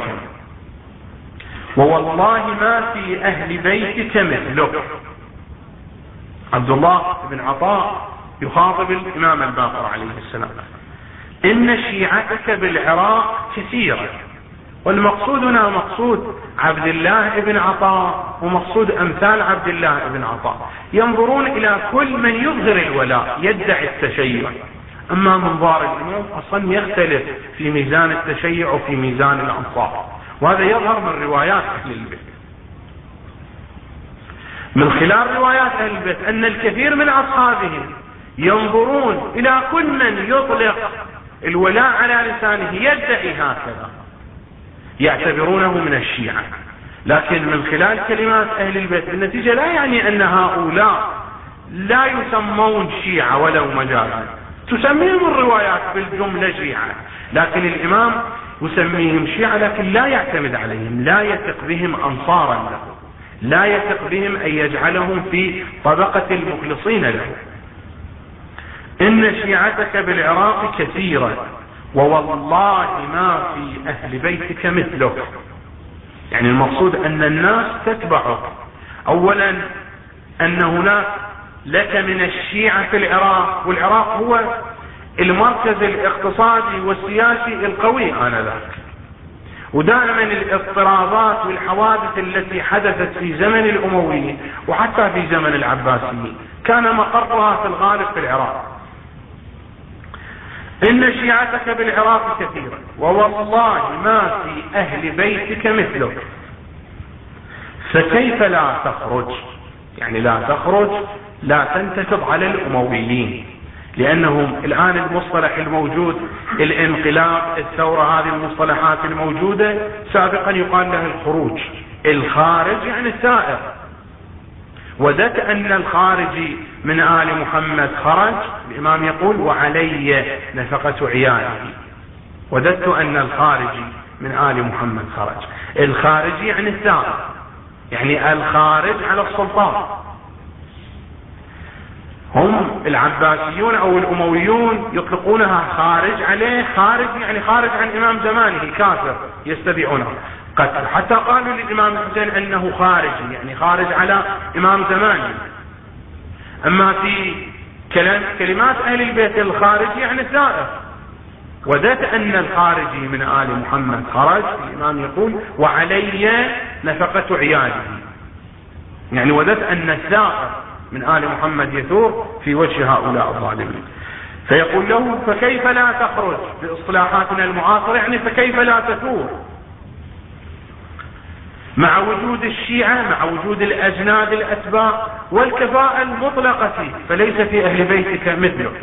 ووالله ما في أهل بيتك مثلك. عبد الله بن عطاء يخاطب الإمام الباقر عليه السلام، إن شيعتك بالعراق كثيرة، والمقصود هنا مقصود عبد الله بن عطاء ومقصود أمثال عبد الله بن عطاء، ينظرون إلى كل من يظهر الولاء يدعي التشيع. أما منظار الإمام أصلا يختلف في ميزان التشيع وفي ميزان الأنصار، وهذا يظهر من روايات أهل البيت. من خلال روايات أهل البيت أن الكثير من أصحابهم ينظرون إلى كل من يطلق الولاء على لسانه يدعي هكذا، يعتبرونه من الشيعة. لكن من خلال كلمات أهل البيت النتيجة لا يعني أن هؤلاء لا يسمون شيعة ولو مجازا، تسميهم الروايات بالجملة شيعة، لكن الإمام يسميهم شيعة لكن لا يعتمد عليهم، لا يثق بهم أنصارا له، لا يثق بهم أن يجعلهم في طبقة المخلصين له. إن شيعتك بالعراق كثيرة، ووالله ما في أهل بيتك مثلك. يعني المقصود أن الناس تتبعك، أولا أن هناك لك من الشيعة في العراق، والعراق هو المركز الاقتصادي والسياسي القوي آنذاك، ودائما الاضطرابات والحوادث التي حدثت في زمن الأمويين وحتى في زمن العباسيين كان مقرها في الغالب في العراق. إن شيعتك بالعراق كثيرا، ووالله ما في أهل بيتك مثلك، فكيف لا تخرج؟ يعني لا تخرج، لا تنتكب على الأمويين، لأنهم الآن المصطلح الموجود الانقلاب، الثورة، هذه المصطلحات الموجودة سابقا يقال لها الخروج. الخارج يعني الثائر. ودت أن الخارجي من آل محمد خرج، الإمام يقول وعلي نفقة عياله. وددت أن الخارجي من آل محمد خرج. الخارجي يعني الثائر، يعني الخارج على السلطان. هم العباسيون أو الأمويون يطلقونها خارج عليه، خارج يعني خارج عن إمام زمانه، كافر يستبيعونه قتل، حتى قالوا للإمام الحسين أنه خارجي يعني خارج على إمام زمانه. أما في كلام كلمات أهل البيت الخارجي يعني الثائر. ودت أن الخارجي من آل محمد خرج، الإمام يقول وعلي نفقة عياله، يعني ودت أن الثائر من آل محمد يثور في وجه هؤلاء الظالمين. فيقول له فكيف لا تخرج؟ باصطلاحاتنا المعاصرة يعني فكيف لا تثور مع وجود الشيعة، مع وجود الأجناد الأتباع والكفاءة المطلقة فيه، فليس في أهل بيتك مثله.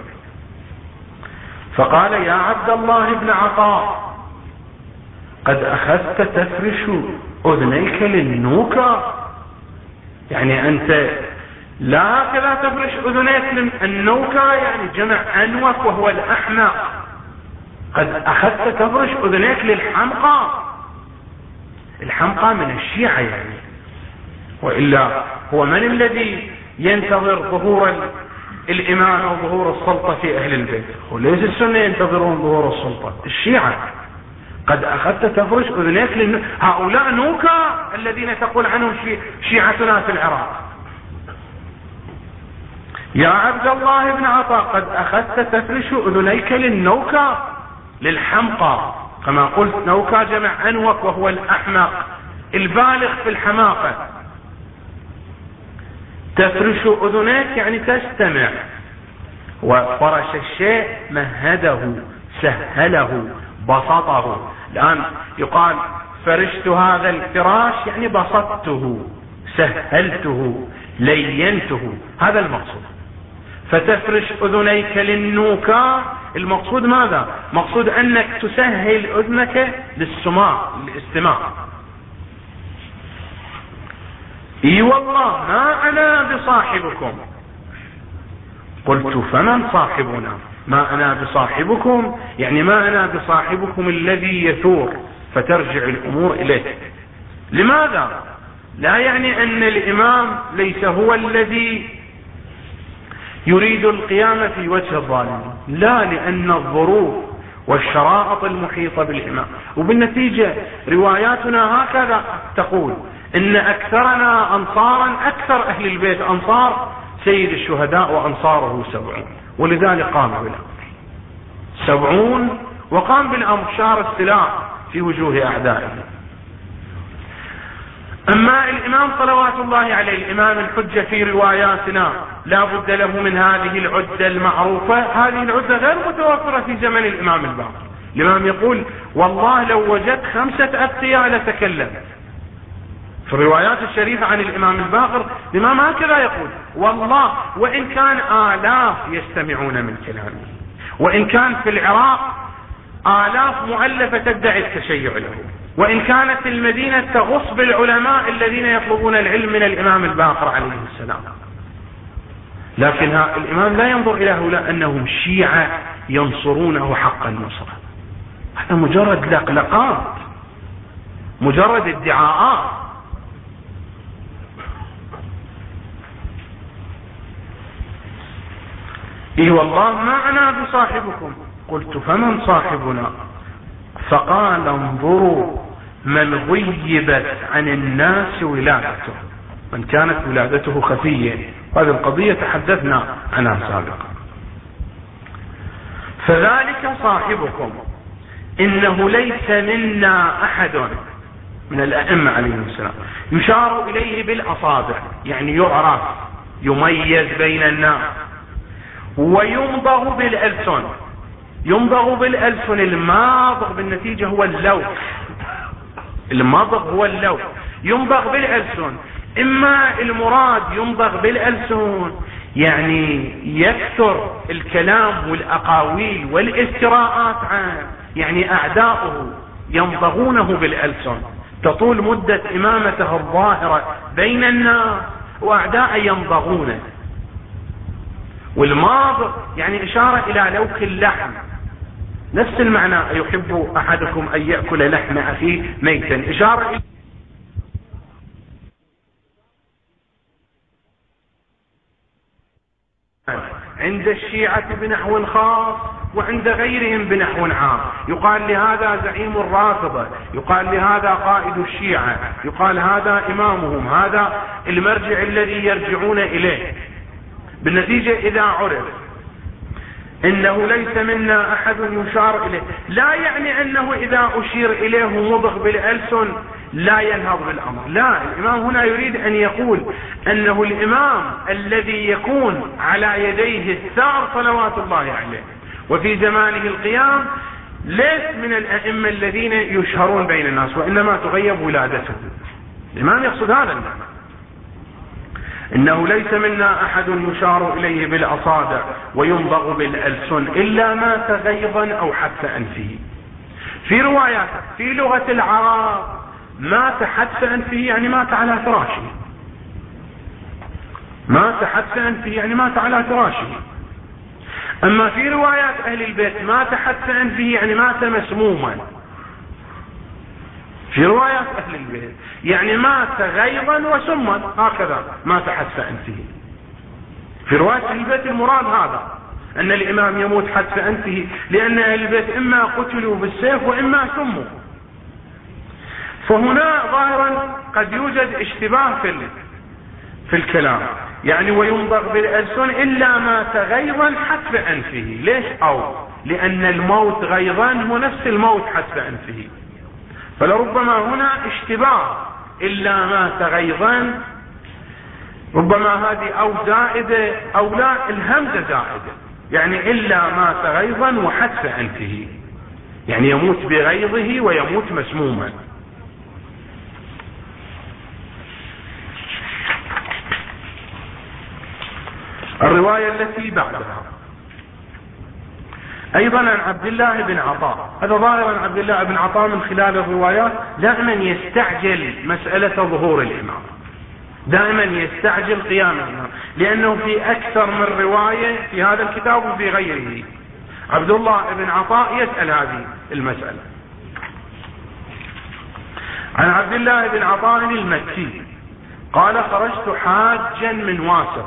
فقال يا عبد الله بن عطاء قد أخذت تفرش أذنيك للنوكة، يعني أنت لا هكذا تفرش أذنيك للنوكة، يعني جمع أنوك وهو الأحمق. قد أخذت تفرش أذنيك للحمقى، الحمقى من الشيعة يعني، وإلا هو من الذي ينتظر ظهور الإمام أو ظهور السلطة في أهل البيت؟ وليس السنة ينتظرون ظهور السلطة، الشيعة. قد أخذت تفرش أذنيك للنوكة، هؤلاء نوكة الذين تقول عنهم شيعتنا في العراق. يا عبد الله بن عطاء قد أخذت تفرش أذنيك للنوكة، للحمقى، كما قلت نوكة جمع أنوك وهو الأحمق البالغ في الحماقة. تفرش أذنيك يعني تستمع، وفرش الشيء مهده سهله بسطه. الآن يقال فرشت هذا الفراش يعني بسطته سهلته لينته، هذا المقصود. فتفرش أذنيك للنوكة المقصود ماذا؟ مقصود أنك تسهل أذنك للسماع للاستماع. اي والله ما أنا بصاحبكم. قلت فمن صاحبنا؟ ما أنا بصاحبكم يعني ما أنا بصاحبكم الذي يثور فترجع الأمور إليه. لماذا؟ لا يعني أن الإمام ليس هو الذي يريد القيام في وجه الظالم، لا، لأن الظروف والشرائط المحيطة بالإمام. وبالنتيجة رواياتنا هكذا تقول إن أكثرنا أنصارا، أكثر أهل البيت أنصار سيد الشهداء وأنصاره سبعون، ولذلك قام بالأمر سبعون وقام بالأمر، شار السلاح في وجوه أعدائه. أما الإمام صلوات الله عليه الإمام الحجة في رواياتنا لا بد له من هذه العدة المعروفة. هذه العدة غير متوفرة في زمن الإمام الباقر. الإمام يقول والله لو وجدت خمسة أبتياء لتكلم. في الروايات الشريفة عن الإمام الباقر الإمام هكذا يقول والله وإن كان آلاف يستمعون من كلامه، وإن كان في العراق آلاف مؤلفة تدعي التشيع له، وإن كانت المدينة تغص بالعلماء الذين يطلبون العلم من الإمام الباقر عليه السلام، لكن الإمام لا ينظر إلى هؤلاء أنهم شيعة ينصرونه حق النصرة. هذا مجرد لقلقات، مجرد ادعاءات. إيه والله ما أنا بصاحبكم. قلت فمن صاحبنا؟ فقال انظروا من غيبت عن الناس ولادته، من كانت ولادته خفية. هذه القضية تحدثنا عنها سابقا. فذلك صاحبكم إنه ليس منا أحد من الأئمة عليهم السلام يشار إليه بالأصابع، يعني يعرف يميز بين الناس، ويمضغ بالألسن. يمضغ بالألسن، الماضغ بالنتيجة هو اللوث، المضغ هو اللوث. يمضغ بالألسن، إما المراد يمضغ بالألسن يعني يكثر الكلام والأقاويل والافتراءات عنه، يعني أعداؤه يمضغونه بالألسن، تطول مدة إمامته الظاهرة بين الناس وأعداء يمضغونه. والماضغ يعني إشارة إلى لوك اللحم، نفس المعنى يحب أحدكم أن يأكل لحم أخيه ميتا، إشارة إلى عند الشيعة بنحو خاص وعند غيرهم بنحو عام. يقال لهذا زعيم الرافضة، يقال لهذا قائد الشيعة، يقال هذا إمامهم، هذا المرجع الذي يرجعون إليه. بالنتيجة إذا عرف إنه ليس منا أحد يشار إليه، لا يعني أنه إذا أشير إليه مضغ بالألسن لا ينهض بالأمر، لا. الإمام هنا يريد أن يقول أنه الإمام الذي يكون على يديه الثار صلوات الله عليه وفي زمانه القيام ليس من الأئمة الذين يشهرون بين الناس، وإنما تغيب ولادته. الإمام يقصد هذا المعنى، إنه ليس منا أحد يشار إليه بالأصابع ويمضغ بالألسن إلا مات غيظا أو حتف أنفه. في روايات في لغة العرب مات حتف أنفه يعني مات على فراشه، مات حتف أنفه يعني مات على فراشه. أما في روايات أهل البيت مات حتف أنفه يعني مات مسموما. في روايات أهل البيت يعني مات غيظا وسما، هكذا مات حتف أنفه. في رواية أهل البيت المراد هذا، أن الإمام يموت حتف أنفه، لأن أهل البيت إما قتلوا بالسيف وإما سموا. فهنا ظاهرا قد يوجد اشتباه في في الكلام، يعني ويمضغ بالألسن إلا مات غيظا حتف أنفه. ليش؟ أو لأن الموت غيظا هو نفس الموت حتف أنفه، فلربما هنا اشتباه إلا مات غيظا، ربما هذه أو زائدة أو لا، الهمزة زائدة، يعني إلا مات غيظا وحتف أنفه، يعني يموت بغيظه ويموت مسموما. الرواية التي بعدها أيضا عن عبد الله بن عطاء. هذا ظاهر عن عبد الله بن عطاء من خلال الروايات دائما يستعجل مسألة ظهور الإمام، دائما يستعجل قيام الإمام، لأنه في أكثر من رواية في هذا الكتاب وفي غيره عبد الله بن عطاء يسأل هذه المسألة. عن عبد الله بن عطاء المكي قال: خرجت حاجا من واسط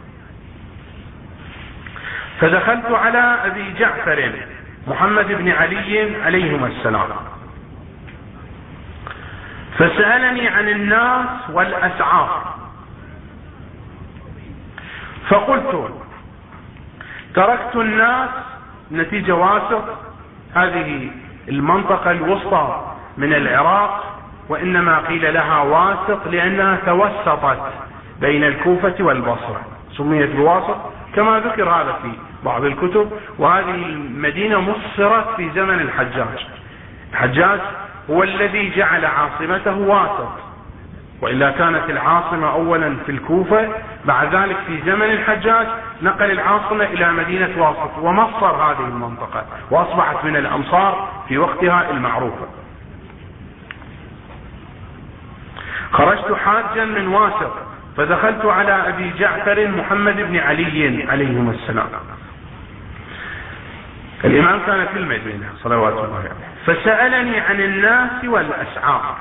فدخلت على أبي جعفر محمد بن علي عليهما السلام فسألني عن الناس والأسعار، فقلت: تركت الناس، نتيجة واسط هذه المنطقة الوسطى من العراق، وإنما قيل لها واسط لأنها توسطت بين الكوفة والبصرة، سميت الواسط كما ذكر هذا في بعض الكتب. وهذه المدينة مصرت في زمن الحجاج، الحجاج هو الذي جعل عاصمته واسط، وإلا كانت العاصمة أولا في الكوفة، بعد ذلك في زمن الحجاج نقل العاصمة إلى مدينة واسط ومصر هذه المنطقة، وأصبحت من الأمصار في وقتها المعروفة. خرجت حاجا من واسط فدخلت على أبي جعفر محمد بن علي عليهما السلام، الإمام كان في المدينة صلوات الله عليه، فسألني عن الناس والأسعار،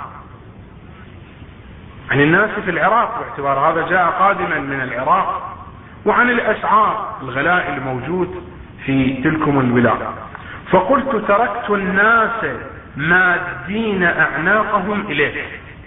عن الناس في العراق باعتبار هذا جاء قادما من العراق، وعن الأسعار الغلاء الموجود في تلكم البلاد. فقلت: تركت الناس مادين أعناقهم إليه.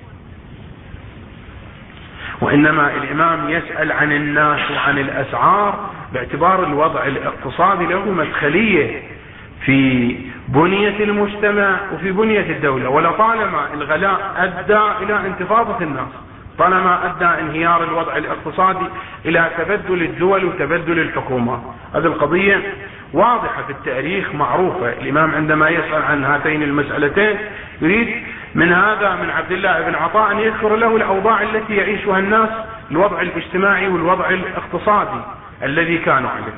وإنما الإمام يسأل عن الناس وعن الأسعار باعتبار الوضع الاقتصادي له مدخلية في بنية المجتمع وفي بنية الدولة، ولطالما الغلاء أدى إلى انتفاضة الناس، طالما أدى انهيار الوضع الاقتصادي إلى تبدل الدول وتبدل الحكومات. هذه القضية واضحة في التاريخ معروفة. الإمام عندما يسأل عن هاتين المسألتين يريد من هذا من عبد الله بن عطاء أن يذكر له الأوضاع التي يعيشها الناس، الوضع الاجتماعي والوضع الاقتصادي الذي كانوا عليه.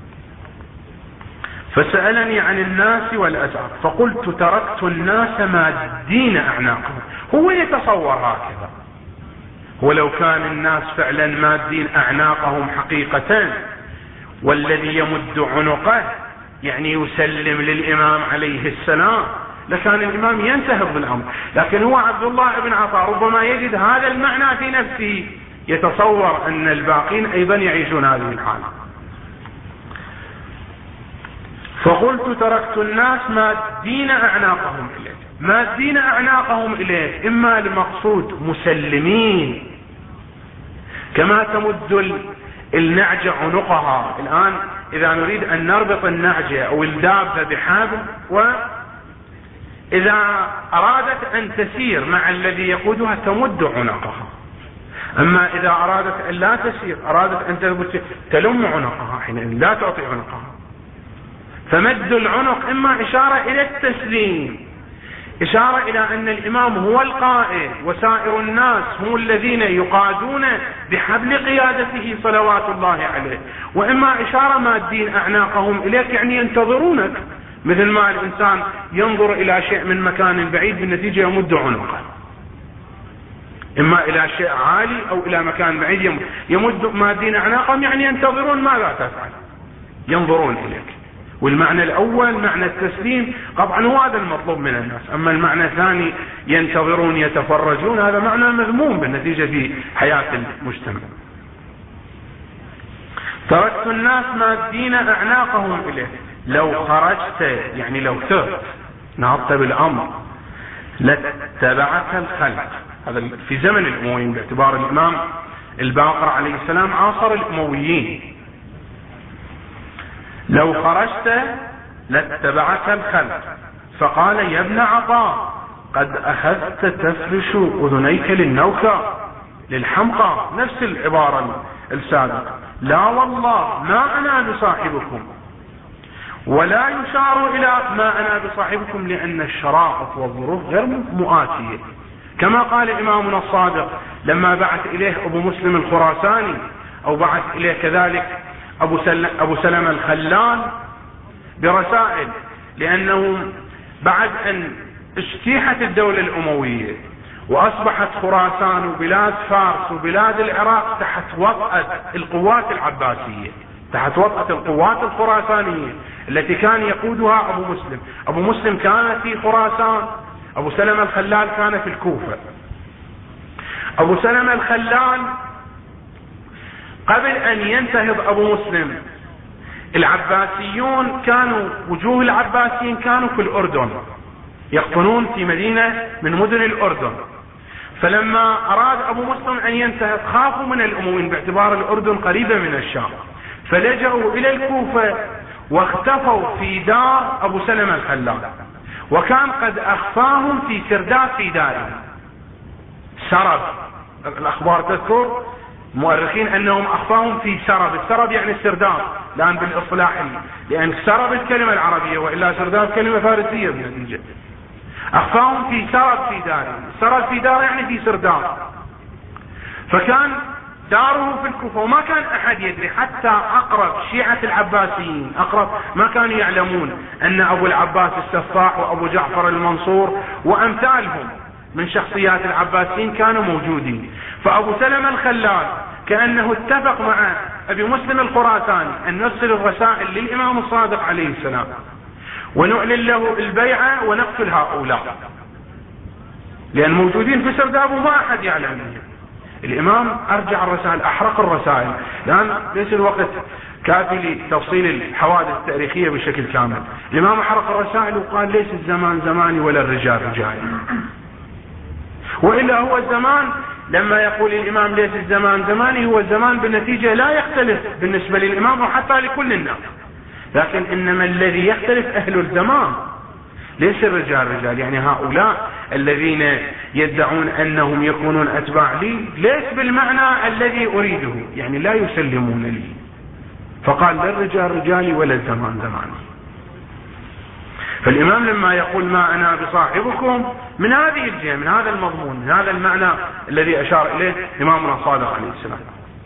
فسألني عن الناس والأسعار فقلت: تركت الناس مادين أعناقهم. هو يتصور هكذا، ولو كان الناس فعلا مادين أعناقهم حقيقة، والذي يمد عنقه يعني يسلم للإمام عليه السلام، لكان الإمام ينتهض بالأمر. لكن هو عبد الله بن عطاء ربما يجد هذا المعنى في نفسه، يتصور أن الباقين أيضا يعيشون هذه الحالة. فقلت: تركت الناس مادين أعناقهم إليه. مادين أعناقهم إليه إما المقصود مسلمين، كما تمد النعجة عنقها. الآن إذا نريد أن نربط النعجة أو الدابة بحبل، وإذا أرادت أن تسير مع الذي يقودها تمد عنقها، أما إذا أرادت أن لا تسير، أرادت أن تثبت، تلم عنقها، حين لا تعطي عنقها. فمد العنق إما إشارة إلى التسليم، إشارة إلى أن الإمام هو القائد وسائر الناس هم الذين يقادون بحبل قيادته صلوات الله عليه، وإما إشارة مادين أعناقهم إليك يعني ينتظرونك، مثل ما الإنسان ينظر إلى شيء من مكان بعيد بالنتيجة يمد عنقه، إما إلى شيء عالي أو إلى مكان بعيد يمد, يمد مادين أعناقهم يعني ينتظرون ماذا تفعل، ينظرون إليك. والمعنى الأول معنى التسليم طبعا هو هذا المطلوب من الناس، أما المعنى الثاني ينتظرون يتفرجون، هذا معنى مذموم بالنتيجة في حياة المجتمع. تركت الناس مادين أعناقهم إليه. لو خرجت يعني لو ثرت نهضت بالأمر لاتبعك الخلق. هذا في زمن الأمويين باعتبار الإمام الباقر عليه السلام عاصر الأمويين. لو خرجت لاتبعك الخلق. فقال: يا ابن عطاء قد أخذت تفرش أذنيك للنوكة للحمقى، نفس العبارة السابقة. لا والله ما أنا بصاحبكم، ولا يشار إلى ما أنا بصاحبكم، لأن الشرائط والظروف غير مؤاتية، كما قال إمامنا الصادق لما بعث إليه أبو مسلم الخراساني، أو بعث إليه كذلك أبو, سل... أبو سلمة الخلال، برسائل، لأنهم بعد أن اجتيحت الدولة الأموية وأصبحت خراسان وبلاد فارس وبلاد العراق تحت وطأة القوات العباسية، تحت وطأة القوات الخراسانية التي كان يقودها أبو مسلم. أبو مسلم كان في خراسان، أبو سلمة الخلال كان في الكوفة. أبو سلمة الخلال قبل أن ينتهض أبو مسلم العباسيون كانوا، وجوه العباسيين كانوا في الأردن، يقطنون في مدينة من مدن الأردن. فلما أراد أبو مسلم أن ينتهض خافوا من الأمويين باعتبار الأردن قريبة من الشام، فلجأوا إلى الكوفة واختفوا في دار أبو سلمة الخلال، وكان قد أخفاهم في سرداب في داره سرب. الأخبار تذكر مؤرخين أنهم أخفاهم في سرب، السرب يعني السرداب الآن بالإصطلاح، لأن سرب الكلمة العربية وإلا سرداب كلمة فارسية بالنتيجة. أخفاهم في سرب في داره، سرب في داره يعني في سرداب. فكان داره في الكوفة وما كان أحد يدري، حتى أقرب شيعة العباسيين أقرب ما كانوا يعلمون أن أبو العباس السفاح وأبو جعفر المنصور وأمثالهم من شخصيات العباسيين كانوا موجودين. فأبو سلمة الخلال كأنه اتفق مع أبي مسلم الخراساني أن نرسل الرسائل للإمام الصادق عليه السلام ونعلن له البيعة ونقتل هؤلاء، لأن موجودين في سرداب وما أحد يعلم. الإمام أرجع الرسائل، أحرق الرسائل، لأن ليس الوقت كافي لتفصيل الحوادث التاريخية بشكل كامل. الإمام أحرق الرسائل وقال ليس الزمان زماني ولا الرجال رجالي، وإلا هو الزمان لما يقول الإمام ليس الزمان زماني، هو الزمان بالنتيجة لا يختلف بالنسبة للإمام وحتى لكل الناس، لكن إنما الذي يختلف أهل الزمان، ليس الرجال رجال. يعني هؤلاء الذين يدعون أنهم يكونون أتباع لي ليس بالمعنى الذي أريده، يعني لا يسلمون لي. فقال لا الرجال رجالي ولا الزمان زماني. فالإمام لما يقول ما أنا بصاحبكم من هذه الجهة، من هذا المضمون، من هذا المعنى الذي أشار إليه إمامنا الصادق عليه السلام.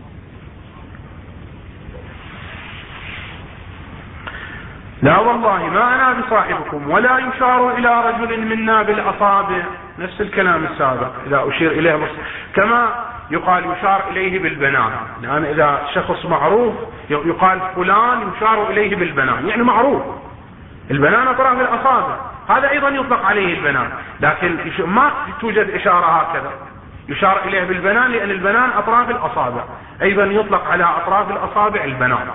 لا والله ما أنا بصاحبكم ولا يشار إلى رجل منا بالأصابع، نفس الكلام السابق إذا أشير إليه بس. كما يقال يشار إليه بالبنان، لأن إذا شخص معروف يقال فلان يشار إليه بالبنان، يعني معروف. البنان أطراف الأصابع، هذا أيضا يطلق عليه البنان، لكن ما توجد إشارة هكذا يشار إليه بالبنان، لأن البنان أطراف الأصابع، أيضا يطلق على أطراف الأصابع البنان.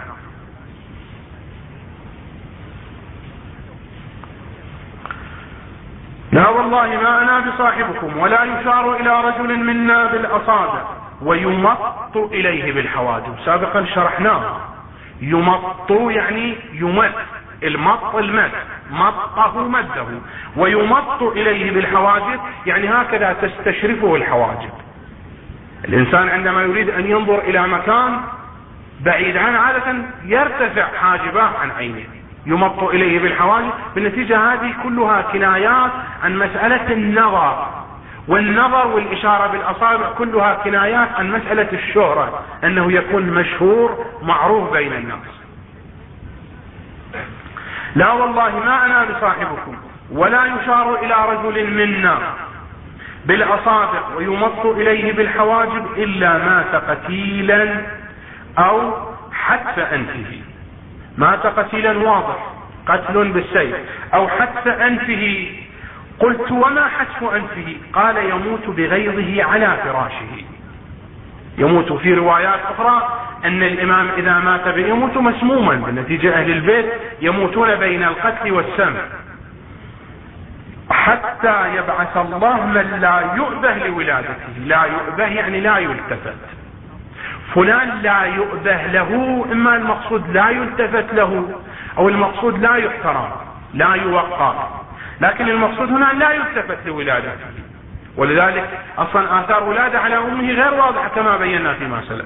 لا والله ما أنا بصاحبكم ولا يشار إلى رجل منا بالأصابع ويمط إليه بالحواجب. سابقا شرحناه، يمط يعني يمد، المط المد، مطه مده، ويمط إليه بالحواجب يعني هكذا تستشرفه الحواجب. الإنسان عندما يريد أن ينظر إلى مكان بعيد عنه عادة يرتفع حاجباه عن عينه، يمط إليه بالحواجب. بالنتيجة هذه كلها كنايات عن مسألة النظر، والنظر والإشارة بالأصابع كلها كنايات عن مسألة الشهرة، أنه يكون مشهور معروف بين الناس. لا والله ما أنا بصاحبكم ولا يشار إلى رجل منا بالأصابع ويمط إليه بالحواجب إلا مات قتيلا أو حتف أنفه. مات قتيلا واضح، قتل بالسيف، أو حتف أنفه. قلت وما حتف أنفه؟ قال يموت بغيظه على فراشه. يموت في روايات أخرى أن الإمام إذا مات يموت مسموما، بالنتيجة أهل البيت يموتون بين القتل والسم. حتى يبعث الله من لا يؤبه لولادته. لا يؤبه يعني لا يلتفت. فلان لا يؤبه له، إما المقصود لا يلتفت له، أو المقصود لا يحترم لا يوقر، لكن المقصود هنا لا يلتفت لولادته. ولذلك أصلا آثار ولادة على أمه غير واضحة كما بينا فيما سلف.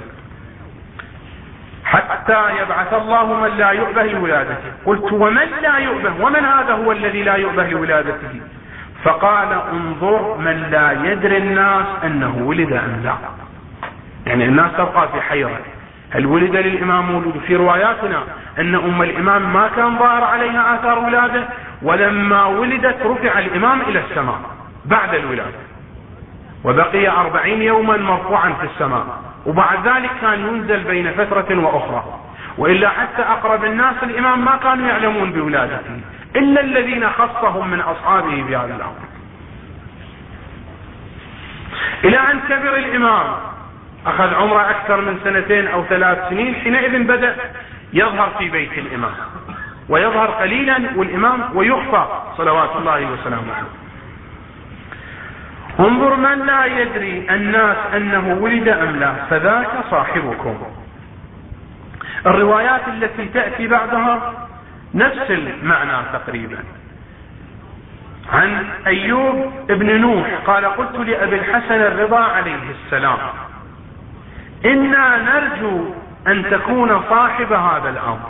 حتى يبعث الله من لا يؤبه لولادته. قلت ومن لا يؤبه؟ ومن هذا هو الذي لا يؤبه لولادته؟ فقال انظر من لا يدري الناس أنه ولد أم لا. يعني الناس تبقى في حيرة، هل ولد للإمام مولود؟ في رواياتنا أن أم الإمام ما كان ظاهر عليها آثار ولادة، ولما ولدت رفع الإمام إلى السماء بعد الولادة، وبقي أربعين يوما مرفوعا في السماء، وبعد ذلك كان ينزل بين فترة وأخرى. وإلا حتى أقرب الناس الإمام ما كانوا يعلمون بولادته إلا الذين خصهم من أصحابه بهذا الأمر، إلى أن كبر الإمام أخذ عمره أكثر من سنتين أو ثلاث سنين، حينئذ بدأ يظهر في بيت الإمام، ويظهر قليلا والإمام ويخفى صلوات الله وسلامه عليه. انظر من لا يدري الناس أنه ولد أم لا فذاك صاحبكم. الروايات التي تأتي بعدها نفس المعنى تقريبا. عن أيوب ابن نوح قال قلت لأبي الحسن الرضا عليه السلام إنا نرجو أن تكون صاحب هذا الأمر،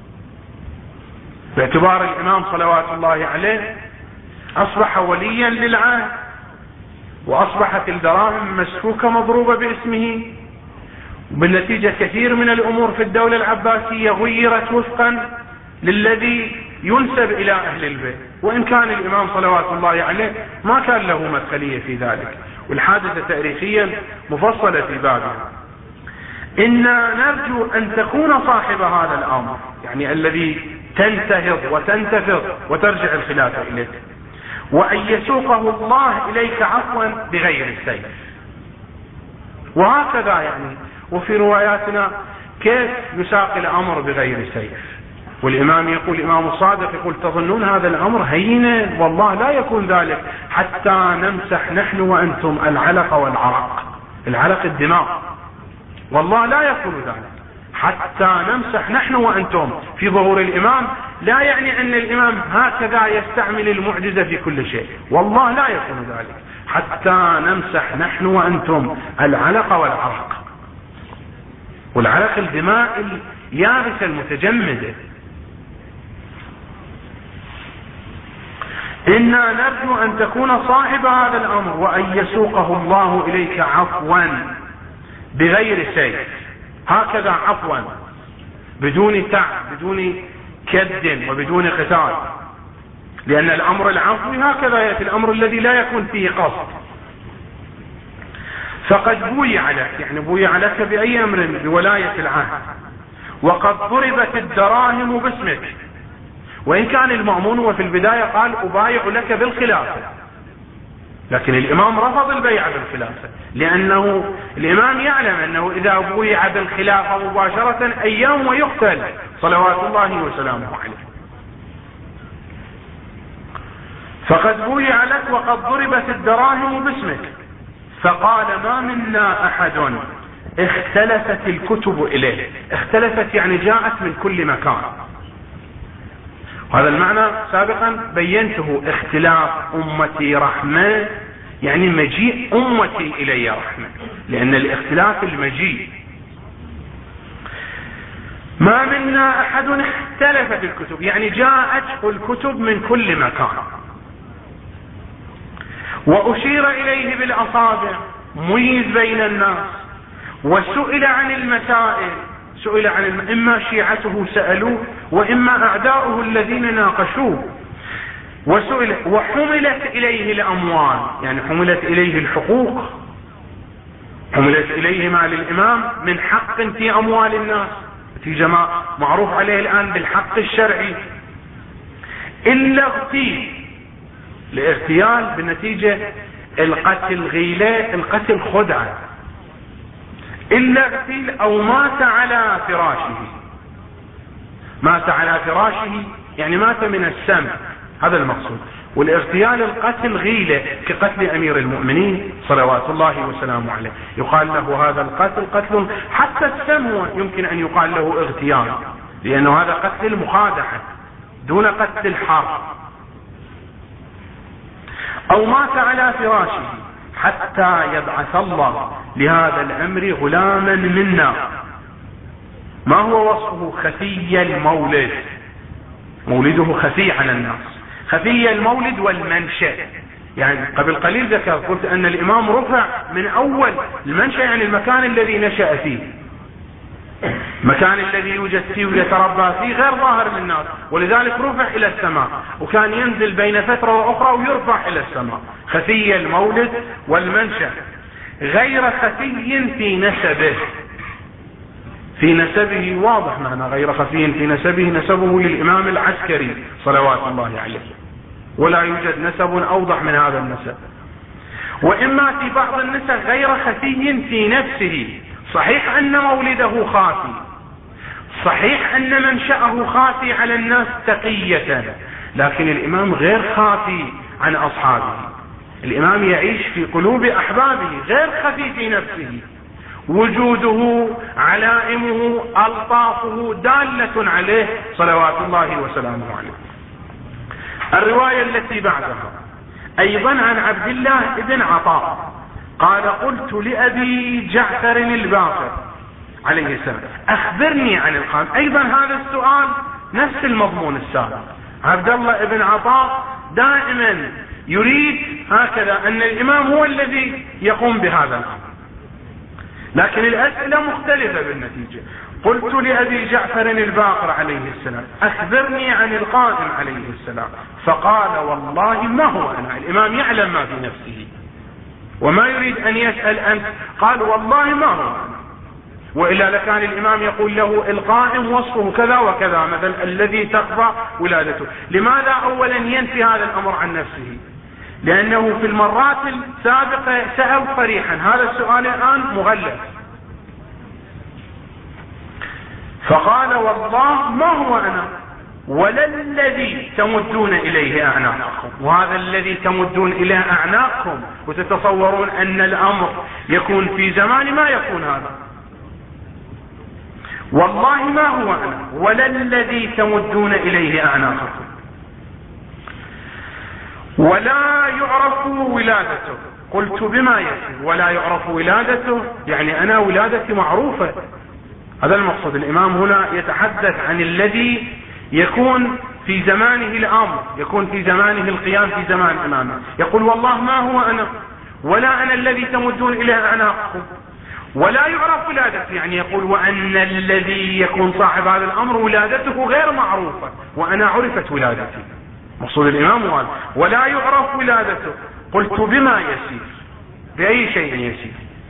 باعتبار الإمام صلوات الله عليه أصبح وليا للعهد، وأصبحت الدراهم مسفوكة مضروبة باسمه، وبالنتيجة كثير من الأمور في الدولة العباسية غيرت وفقا للذي ينسب إلى أهل البيت، وإن كان الإمام صلوات الله عليه ما كان له مدخلية في ذلك، والحادثة تاريخيا مفصلة في بابها. إنا نرجو أن تكون صاحب هذا الأمر، يعني الذي تنتهض وتنتفض وترجع الخلافة إليك، وأن يسوقه الله إليك عفوا بغير السيف. وهكذا يعني، وفي رواياتنا كيف يساق الأمر بغير سيف. والإمام يقول، الإمام الصادق يقول تظنون هذا الأمر هينا؟ والله لا يكون ذلك حتى نمسح نحن وأنتم العلق والعرق، العلق الدماء، والله لا يكون ذلك حتى نمسح نحن وأنتم في ظهور الإمام. لا يعني أن الإمام هكذا يستعمل المعجزة في كل شيء، والله لا يكون ذلك حتى نمسح نحن وأنتم العلق والعرق، والعلق الدماء اليابسة المتجمدة. إنا نرجو أن تكون صاحب هذا الأمر وأن يسوقه الله إليك عفوا بغير سيف، هكذا عفوا بدون تعب بدون كد وبدون قتال، لأن الأمر العفوي هكذا يأتي، الأمر الذي لا يكون فيه قصد. فقد بويع لك، يعني بويع لك بأي أمر؟ بولاية العهد، وقد ضربت الدراهم باسمك. وإن كان المأمون وفي البداية قال أبايع لك بالخلافة، لكن الإمام رفض البيع بالخلافة، لأنه الإمام يعلم أنه إذا بويع بالخلافة مباشرة أيام ويقتل صلوات الله وسلامه عليه. فقد بويع لك وقد ضربت الدراهم باسمك. فقال ما منا أحد اختلفت الكتب إليه. اختلفت يعني جاءت من كل مكان، هذا المعنى سابقا بينته. اختلاف أمتي رحمة، يعني مجيء أمتي إلي رحمة، لأن الاختلاف المجيء. ما منا أحد اختلفت الكتب، يعني جاءت الكتب من كل مكان. وأشير إليه بالأصابع ميز بين الناس، وسئل عن المسائل، سئل عن الم... إما شيعته سألوه وإما أعداؤه الذين ناقشوه، وسئل وحملت إليه الأموال، يعني حملت إليه الحقوق، حملت إليه مال الإمام من حق في أموال الناس، في جماعة معروف عليه الآن بالحق الشرعي. إلا اغتيل، الاغتيال بالنتيجة القتل غيلة، القتل خدعة. إلا اغتيل أو مات على فراشه، مات على فراشه يعني مات من السم، هذا المقصود. والاغتيال القتل غيلة كقتل أمير المؤمنين صلوات الله وسلامه عليه، يقال له هذا القتل قتل، حتى السم يمكن أن يقال له اغتيال، لأنه هذا قتل مخادعة دون قتل حرب. أو مات على فراشه حتى يبعث الله لهذا الأمر غلاما منا. ما هو وصفه؟ خفي المولد، مولده خفي على الناس، خفي المولد والمنشأ. يعني قبل قليل ذكر قلت أن الإمام رفع من أول المنشأ، يعني المكان الذي نشأ فيه، مكان الذي يوجد فيه ويتربى فيه غير ظاهر للناس، ولذلك رفع إلى السماء، وكان ينزل بين فترة وأخرى ويرفع إلى السماء. خفي المولد والمنشأ، غير خفي في نسبه. في نسبه واضح معنى غير خفي في نسبه، نسبه للإمام العسكري صلوات الله عليه، ولا يوجد نسب أوضح من هذا النسب. وإما في بعض النسب غير خفي في نفسه، صحيح أن مولده خافي، صحيح أن منشأه خافي على الناس تقية، لكن الإمام غير خافي عن أصحابه. الإمام يعيش في قلوب أحبابه، غير خفي في نفسه. وجوده، علائمه، ألطافه دالة عليه صلوات الله وسلامه عليه. الرواية التي بعدها أيضا عن عبد الله بن عطاء قال: قلت لأبي جعفر الباقر عليه السلام: أخبرني عن القائم. أيضا هذا السؤال نفس المضمون السابق. عبد الله بن عطاء دائما يريد هكذا أن الإمام هو الذي يقوم بهذا الأمر، لكن الأسئلة مختلفة بالنتيجة. قلت لأبي جعفر الباقر عليه السلام: أخبرني عن القائم عليه السلام. فقال: والله ما هو أنا. الإمام يعلم ما في نفسه وما يريد أن يسأل أنت. قال: والله ما هو أنا. وإلا لكان الإمام يقول له: القائم وصفه كذا وكذا، مثلا الذي تخفى ولادته. لماذا أولا ينفي هذا الأمر عن نفسه؟ لأنه في المرات السابقة سأل صريحا، هذا السؤال الآن مغلف. فقال: والله ما هو أنا ولا الذي تمدون إليه أعناقكم. وهذا الذي تمدون إليه أعناقكم وتتصورون أن الأمر يكون في زمان ما يكون هذا. والله ما هو أنا ولا الذي تمدون إليه أعناقكم ولا يعرف ولادته. قلت: بما يسير ولا يعرف ولادته؟ يعني أنا ولادتي معروفة. هذا المقصود. الإمام هنا يتحدث عن الذي يكون في زمانه الأمر، يكون في زمانه القيام في زمان إمامه. يقول: والله ما هو أنا ولا أنا الذي تمدون إليه أعناقكم ولا يعرف ولادته. يعني يقول: وأن الذي يكون صاحب هذا الأمر ولادته غير معروفة وأنا عرفت ولادتي. مقصود الإمام هذا. ولا يعرف ولادته. قلت: بما يسير؟ بأي شيء يسير؟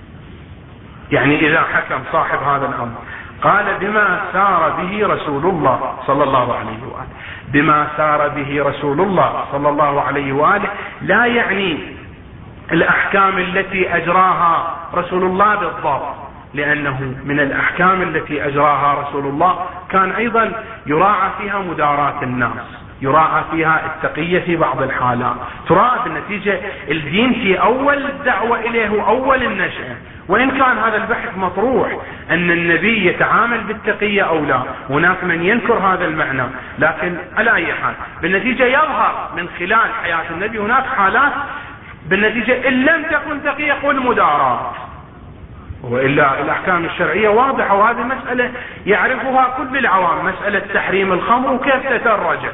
يعني إذا حكم صاحب هذا الأمر. قال: بما سار به رسول الله صلى الله عليه وآله. بما سار به رسول الله صلى الله عليه وآله لا يعني الأحكام التي أجراها رسول الله بالضبط، لأنه من الأحكام التي أجراها رسول الله كان أيضا يراعى فيها مداراة الناس، يراعى فيها التقية في بعض الحالات، تراعى بالنتيجة الدين في أول الدعوة إليه وأول النشأة. وإن كان هذا البحث مطروح أن النبي يتعامل بالتقية أو لا، هناك من ينكر هذا المعنى، لكن على أي حال بالنتيجة يظهر من خلال حياة النبي هناك حالات بالنتيجة إن لم تكن تقية قل مداراة، وإلا الأحكام الشرعية واضحة. وهذه مسألة يعرفها كل العوام، مسألة تحريم الخمر وكيف تترجع.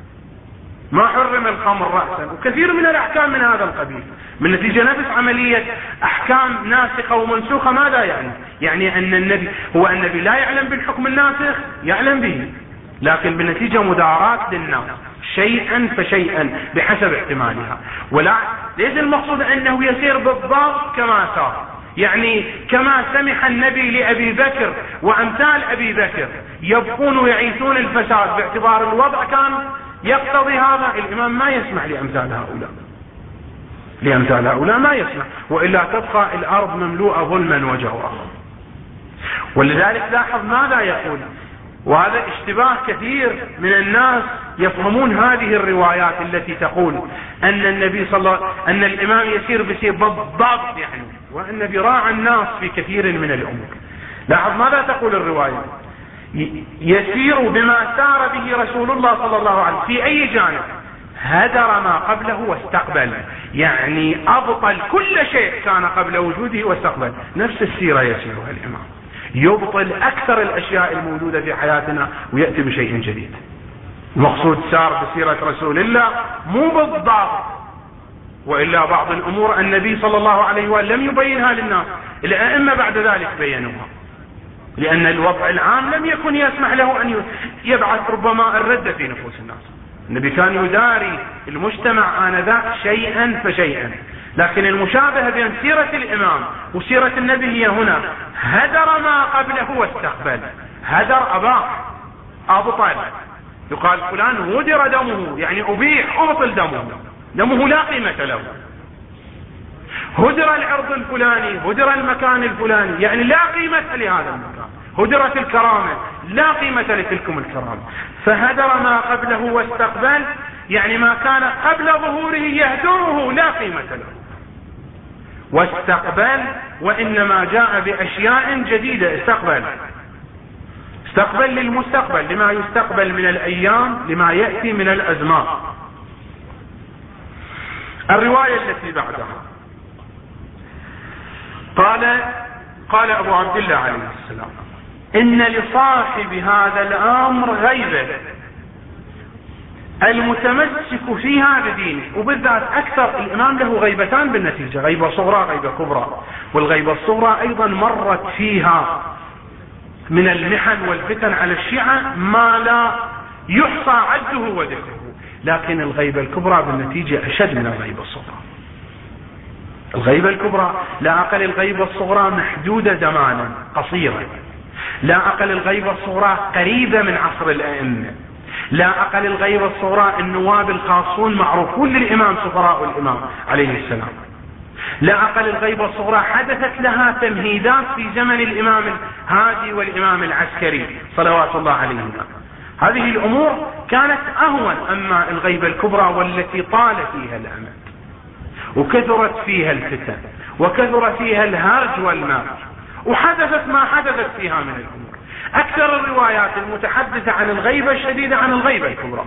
ما حرم الخمر رأسا، وكثير من الأحكام من هذا القبيل. من نتيجة نفس عملية أحكام ناسخة ومنسوخة ماذا يعني؟ يعني أن النبي هو النبي لا يعلم بالحكم الناسخ، يعلم به، لكن بالنتيجة مداراة للناس شيئا فشيئا بحسب احتمالها. ولا ليس المقصود أنه يسير بالضبط كما سار، يعني كما سمح النبي لأبي بكر وأمثال أبي بكر يبقون ويعيثون الفساد باعتبار الوضع كان يقتضي هذا. الإمام ما يسمح لأمثال هؤلاء، لأمثال هؤلاء ما يسمح، وإلا تبقى الأرض مملوءة ظلما وجورا. ولذلك لاحظ ماذا يقول، وهذا اشتباه كثير من الناس يفهمون هذه الروايات التي تقول أن النبي صلى الله أن الإمام يسير بسير بالضبط، يعني وأن راعى الناس في كثير من الأمور. لاحظ ماذا تقول الرواية: يسير بما سار به رسول الله صلى الله عليه وسلم في أي جانب؟ هدر ما قبله واستقبل، يعني أبطل كل شيء كان قبل وجوده واستقبل. نفس السيرة يسيرها الإمام، يبطل أكثر الأشياء الموجودة في حياتنا ويأتي بشيء جديد. المقصود سار بسيرة رسول الله مو بالضبط، وإلا بعض الأمور النبي صلى الله عليه وسلم لم يبينها للناس، الأئمة بعد ذلك بينوها. لأن الوضع العام لم يكن يسمح له أن يبعث ربما الردة في نفوس الناس. النبي كان يداري المجتمع آنذاك شيئا فشيئا، لكن المشابهة بين سيرة الإمام وسيرة النبي هي هنا هدر ما قبله واستقبل. هدر أباه أبطل، يقال فلان هدر دمه، يعني أبيح أبطل دمه، دمه لا قيمة له. هدر العرض الفلاني، هدر المكان الفلاني، يعني لا قيمة لهذا المكان. هدرت الكرامة، لا قيمة لتلكم الكرامة. فهدر ما قبله واستقبل، يعني ما كان قبل ظهوره يهدره لا قيمة له. واستقبل وإنما جاء بأشياء جديدة. استقبل استقبل للمستقبل، لما يستقبل من الأيام، لما يأتي من الأزمان. الرواية التي بعدها قال قال أبو عبد الله عليه السلام: إن لصاحب هذا الأمر غيبة المتمسك فيها بدينه. وبالذات أكثر الإمام له غيبتان بالنتيجة، غيبة صغرى غيبة كبرى. والغيبة الصغرى أيضا مرت فيها من المحن والفتن على الشيعة ما لا يحصى عده وذكره، لكن الغيبة الكبرى بالنتيجة أشد من الغيبة الصغرى. الغيبة الكبرى لا أقل الغيبة الصغرى محدودة زمانا قصيرا، لا أقل الغيبة الصغرى قريبة من عصر الأئمة، لا أقل الغيبة الصغرى النواب الخاصون معروفون للإمام سفراء الإمام عليه السلام، لا أقل الغيبة الصغرى حدثت لها تمهيدات في زمن الإمام الهادي والإمام العسكري صلوات الله عليهما. هذه الأمور كانت أهون. أما الغيبة الكبرى والتي طال فيها الأمد وكثرت فيها الفتن وكثر فيها الهرج والمرج وحدثت ما حدثت فيها من الأمور، أكثر الروايات المتحدثة عن الغيبة الشديدة عن الغيبة الكبرى.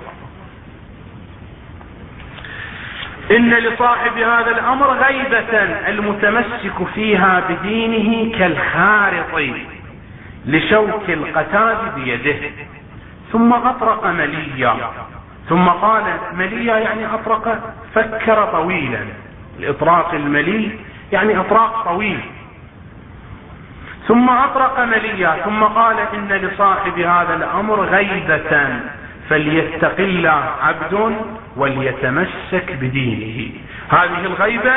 إن لصاحب هذا الأمر غيبة المتمسك فيها بدينه كالخارط لشوك القتاد بيده. ثم أطرق مليا. ثم قال مليا يعني أطرق، فكر طويلا. الإطراق الملي يعني إطراق طويل. ثم أطرق مليا ثم قال: إن لصاحب هذا الأمر غيبة فليتق الله عبد وليتمسك بدينه. هذه الغيبة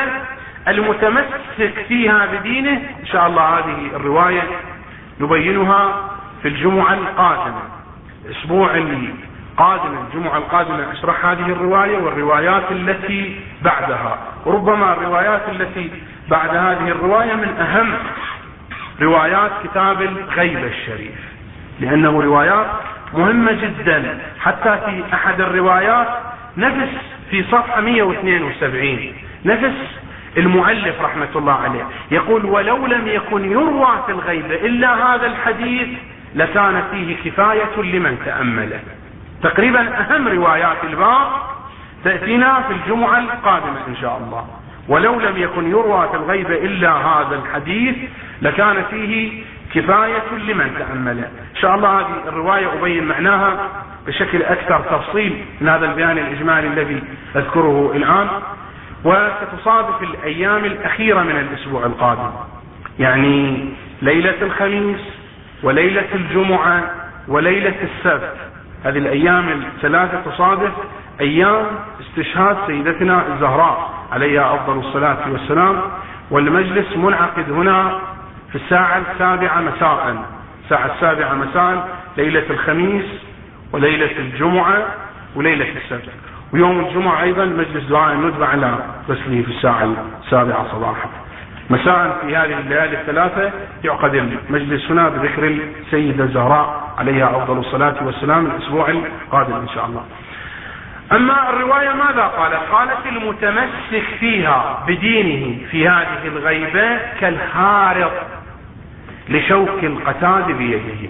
المتمسك فيها بدينه إن شاء الله هذه الرواية نبينها في الجمعة القادمة، الأسبوع القادم الجمعة القادمة أشرح هذه الرواية والروايات التي بعدها. وربما الروايات التي بعد هذه الرواية من أهم روايات كتاب الغيبة الشريف، لأنه روايات مهمة جدا. حتى في أحد الروايات نفس في صفحة مئة واثنين وسبعين نفس المؤلف رحمة الله عليه يقول: ولو لم يكن يروى في الغيبة إلا هذا الحديث لكان فيه كفاية لمن تأمله. تقريبا أهم روايات الباب تأتينا في الجمعة القادمة إن شاء الله. ولو لم يكن يروى في الغيبة إلا هذا الحديث لكان فيه كفاية لمن تأمله. إن شاء الله هذه الرواية أبين معناها بشكل أكثر تفصيل من هذا البيان الإجمالي الذي أذكره الآن، وستصادف الأيام الأخيرة من الأسبوع القادم، يعني ليلة الخميس وليلة الجمعة وليلة السبت. هذه الأيام الثلاثة تصادف أيام استشهاد سيدتنا الزهراء عليها أفضل الصلاة والسلام. والمجلس منعقد هنا في الساعة السابعة مساء، الساعة السابعة مساء ليلة الخميس وليلة الجمعة وليلة السبت. ويوم الجمعة أيضا مجلس دعاء الندبة على غسله في الساعة السابعة صباحا. مساء في هذه الليالي الثلاثة يعقد المجلس هنا بذكر السيدة الزهراء عليها أفضل الصلاة والسلام الأسبوع القادم إن شاء الله. أما الرواية ماذا قالت؟ قالت: المتمسك فيها بدينه في هذه الغيبة كالخارط لشوك القتاد بيده.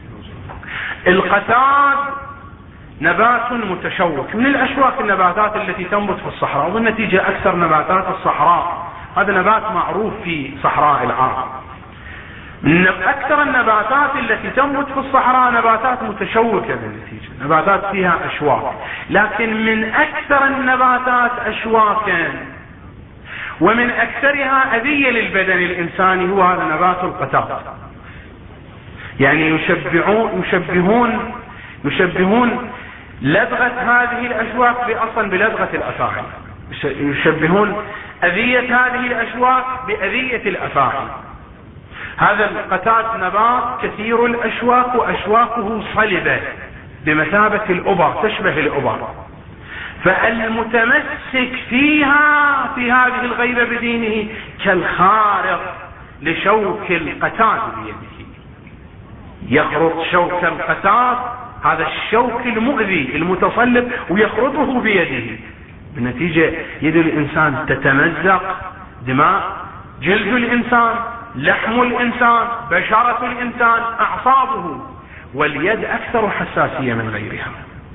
القتاد نبات متشوك من الأشواك، النباتات التي تنبت في الصحراء، وبالنتيجة أكثر نباتات الصحراء هذا نبات معروف في صحراء العرب. من أكثر النباتات التي تنبت في الصحراء نباتات متشوكة بالنتيجة، نباتات فيها أشواك. لكن من أكثر النباتات أشواكا ومن أكثرها أذية للبدن الإنساني هو هذا نبات القتاد. يعني يشبهون يشبهون يشبهون لدغة هذه الأشواك بأصلا بلدغة الأفاعي، يشبهون أذية هذه الأشواك بأذية الأفاعي. هذا القتاد نبات كثير الأشواك وأشواكه صلبة بمثابة الأبر، تشبه الأبر، فالمتمسك فيها في هذه الغيبة بدينه كالخارق لشوك القتاد بيده، يخرط شوك القتاد، هذا الشوك المؤذي المتصلب، ويخرطه بيده، بالنتيجة يد الإنسان تتمزق، دماء جلد الإنسان، لحم الإنسان، بشرة الإنسان، أعصابه، واليد أكثر حساسية من غيرها.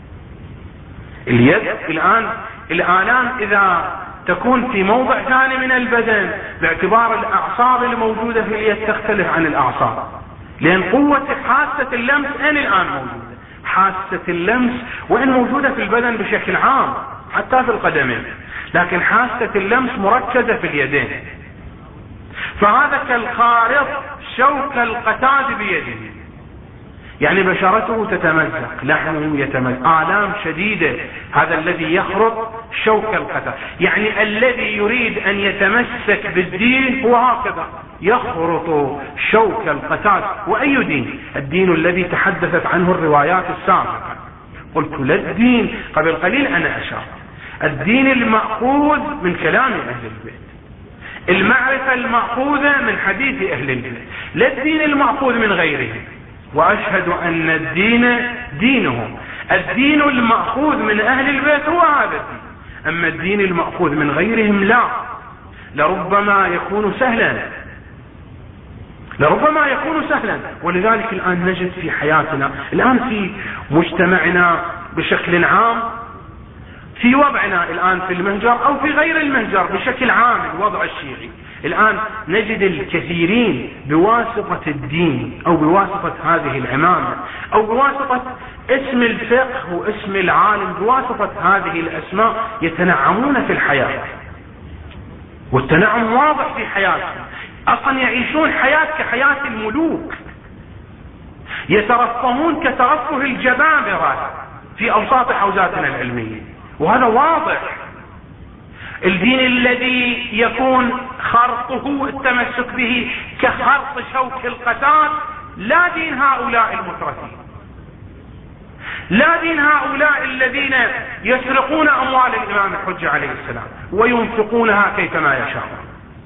اليد الآن الآلام إذا تكون في موضع ثاني من البدن باعتبار الأعصاب الموجودة في اليد تختلف عن الأعصاب، لأن قوة حاسة اللمس أين الآن موجودة؟ حاسة اللمس وإن موجودة في البدن بشكل عام حتى في القدمين، لكن حاسة اللمس مركزة في اليدين. فهذا كالخارط شوك القتاد بيده، يعني بشرته تتمزق، لحمه يتمزق، آلام شديدة. هذا الذي يخرط شوك القتاد، يعني الذي يريد أن يتمسك بالدين هو هكذا يخرط شوك القتاد. وأي دين؟ الدين الذي تحدثت عنه الروايات السابقة. قلت لا الدين قبل قليل أنا أشار، الدين المأخوذ من كلام أهل البيت، المعرفة المأخوذة من حديث أهل البيت، لا الدين المأخوذ من غيره. وأشهد أن الدين دينهم، الدين المأخوذ من أهل البيت هو هذا الدين، أما الدين المأخوذ من غيرهم لا، لربما يكون سهلا لربما يكون سهلا ولذلك الآن نجد في حياتنا الآن في مجتمعنا بشكل عام، في وضعنا الآن في المهجر أو في غير المهجر بشكل عام، الوضع الشيعي الآن نجد الكثيرين بواسطة الدين أو بواسطة هذه العمامة أو بواسطة اسم الفقه واسم العالم، بواسطة هذه الأسماء يتنعمون في الحياة، والتنعم واضح في حياتهم، أصلا يعيشون حياة كحياة الملوك، يترفهون كترفه الجبابرة في أوساط حوزاتنا العلمية، وهذا واضح. الدين الذي يكون خرطه التمسك به كخرط شوك القتاد لا دين هؤلاء المترفين، لا دين هؤلاء الذين يسرقون أموال الإمام الحجة عليه السلام وينفقونها كيفما يشاءون،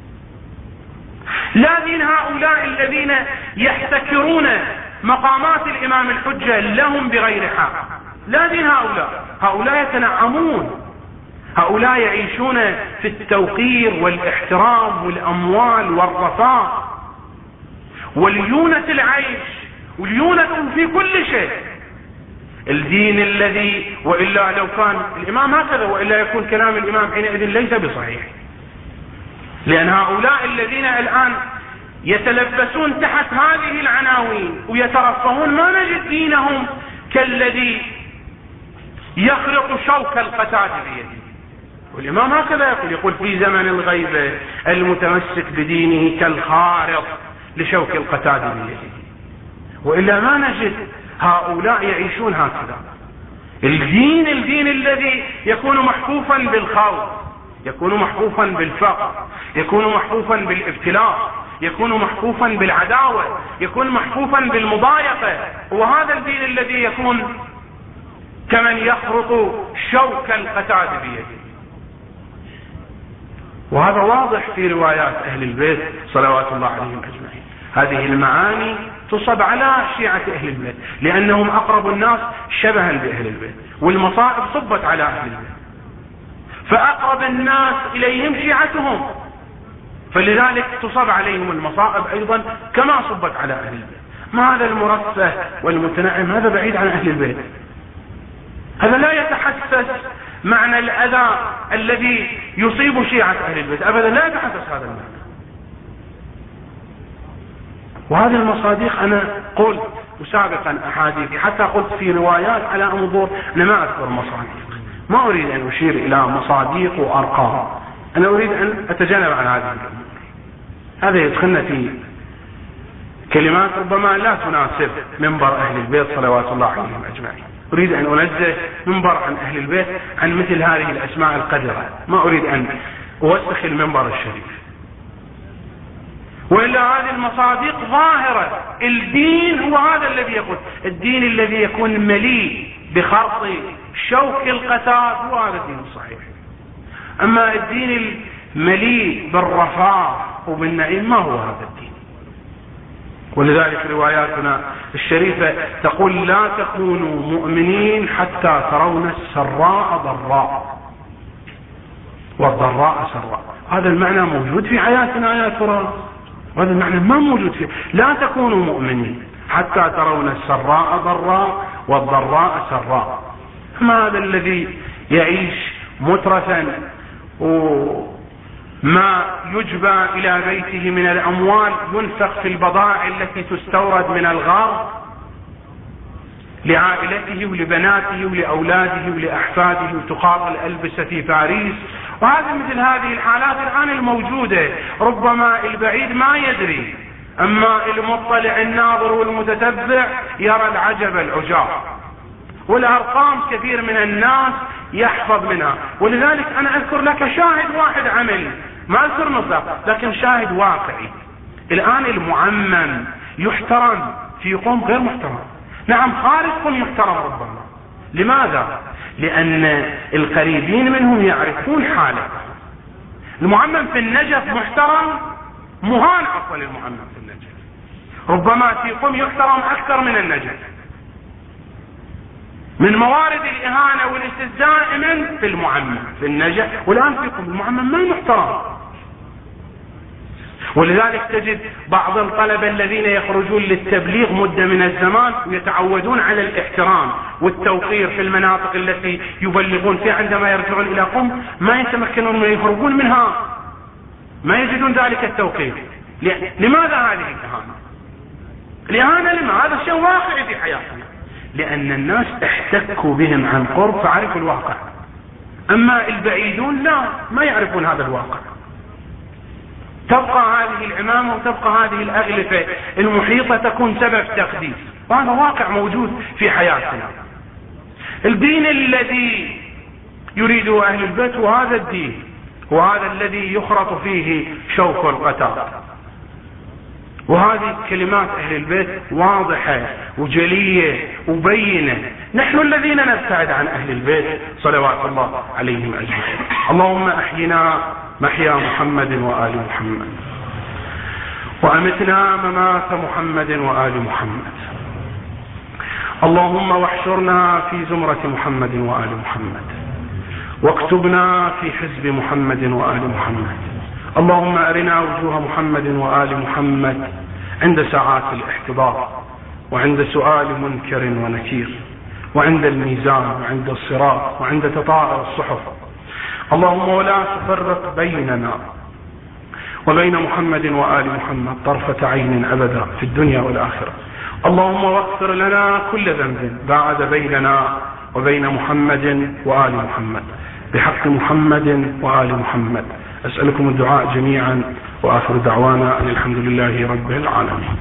لا دين هؤلاء الذين يحتكرون مقامات الإمام الحجة لهم بغير حق، لا دين هؤلاء. هؤلاء يتنعمون، هؤلاء يعيشون في التوقير والاحترام والأموال والرفاه وليونة العيش وليونة في كل شيء. الدين الذي وإلا لو كان الإمام هكذا وإلا يكون كلام الإمام حينئذ ليس بصحيح، لأن هؤلاء الذين الآن يتلبسون تحت هذه العناوين ويترفهون ما نجد دينهم كالذي يخرق شوك القتاد بيده. والإمام هكذا يقول يقول في زمن الغيبة المتمسك بدينه كالخارق لشوك القتاد بيده، وإلا ما نجد هؤلاء يعيشون هكذا. الدين الدين الذي يكون محفوفا بالخوف، يكون محفوفا بالفقر، يكون محفوفا بالابتلاء، يكون محفوفا بالعداوة، يكون محفوفا بالمضايقة، وهذا الدين الذي يكون كمن يخرط شوك القتاد بيده. وهذا واضح في روايات أهل البيت صلوات الله عليهم أجمعين. هذه المعاني تصب على شيعة أهل البيت لأنهم أقرب الناس شبها بأهل البيت، والمصائب صبت على أهل البيت، فأقرب الناس إليهم شيعتهم، فلذلك تصب عليهم المصائب أيضا كما صبت على أهل البيت. ما هذا المرفه والمتنعم هذا بعيد عن أهل البيت، هذا لا يتحسس معنى الأذى الذي يصيب شيعة أهل البيت أبدا، لا يتحسس هذا المعنى. وهذه المصادق أنا قلت وسابقا أحاديثي حتى قلت في روايات على أنظر، أنا ما أذكر مصادق، ما أريد أن أشير إلى مصادق وأرقام، أنا أريد أن أتجنب عن هذه الأمور. هذا يدخلنا في كلمات ربما لا تناسب منبر أهل البيت صلوات الله عليهم أجمعين. أريد أن أنزه منبر عن أهل البيت عن مثل هذه الأسماء القذرة، ما أريد أن أوسخ المنبر الشريف. وإلا هذه المصادق ظاهرة. الدين هو هذا الذي يقول، الدين الذي يكون مليء بخرط شوك القتال هو هذا الدين الصحيح. أما الدين المليء بالرفاه وبالنعيم ما هو هذا الدين. ولذلك رواياتنا الشريفة تقول لا تكونوا مؤمنين حتى ترون السراء ضراء والضراء سراء. هذا المعنى موجود في حياتنا يا ترى؟ هذا المعنى ما موجود فيه. لا تكونوا مؤمنين حتى ترون السراء ضراء والضراء سراء. ما هذا الذي يعيش مترفا وما يجبى إلى بيته من الأموال ينفق في البضائع التي تستورد من الغرب لعائلته ولبناته ولأولاده ولأحفاده وتقاط الألبسة في باريس. وهذا مثل هذه الحالات الآن الموجودة، ربما البعيد ما يدري، أما المطلع الناظر والمتتبع يرى العجب العجاب، والأرقام كثير من الناس يحفظ منها. ولذلك أنا أذكر لك شاهد واحد عملي، ما أذكر نصف لكن شاهد واقعي. الآن المعمم يحترم في قوم غير محترم، نعم خارج قوم يحترم ربما. لماذا؟ لأن القريبين منهم يعرفون حاله. المعمم في النجف محترم مهان عفوا المعمم في النجف، ربما في قوم يحترم أكثر من النجف. من موارد الإهانة والاستهزاء دائما في المعمم في النجف، والآن في قوم المعمم ما محترم. ولذلك تجد بعض الطلبة الذين يخرجون للتبليغ مدة من الزمان ويتعودون على الاحترام والتوقير في المناطق التي يبلغون فيها، عندما يرجعون إلى قوم ما يتمكنون من يخرجون منها، ما يجدون ذلك التوقير. لماذا هذه الإهانة؟ الإهانة لما؟ هذا الشيء واقعي في حياتنا، لأن الناس احتكوا بهم عن قرب فعرفوا الواقع. أما البعيدون لا، ما يعرفون هذا الواقع. تبقى هذه العمامة وتبقى هذه الأغلفة المحيطة تكون سبب تقديس، وهذا واقع موجود في حياتنا. الدين الذي يريده أهل البيت وهذا الدين وهذا الذي يخرط فيه شوك القتال. وهذه كلمات أهل البيت واضحة وجلية وبينة. نحن الذين نبتعد عن أهل البيت صلوات الله عليهم أجمعين. اللهم أحينا محيا محمد وآل محمد، وأمتنا ممات محمد وآل محمد. اللهم واحشرنا في زمرة محمد وآل محمد، واكتبنا في حزب محمد وآل محمد. اللهم أرنا وجوه محمد وآل محمد عند ساعات الاحتضار، وعند سؤال منكر ونكير، وعند الميزان، وعند الصراط، وعند تطاير الصحف. اللهم ولا تفرق بيننا وبين محمد وآل محمد طرفة عين أبدا في الدنيا والآخرة. اللهم واغفر لنا كل ذنب بعد بيننا وبين محمد وآل محمد بحق محمد وآل محمد. أسألكم الدعاء جميعا، وآخر دعوانا أن الحمد لله رب العالمين.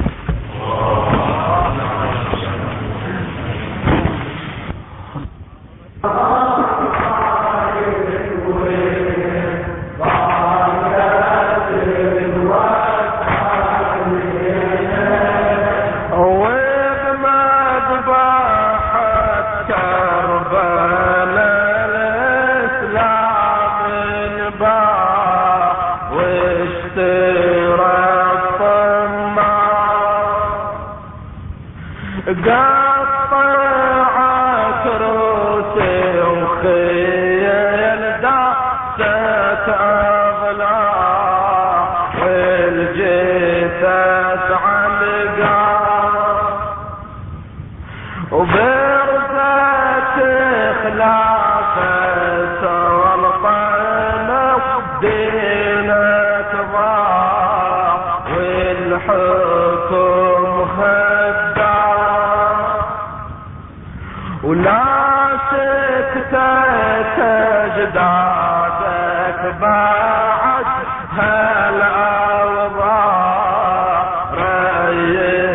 بعد هالأوضاع ريح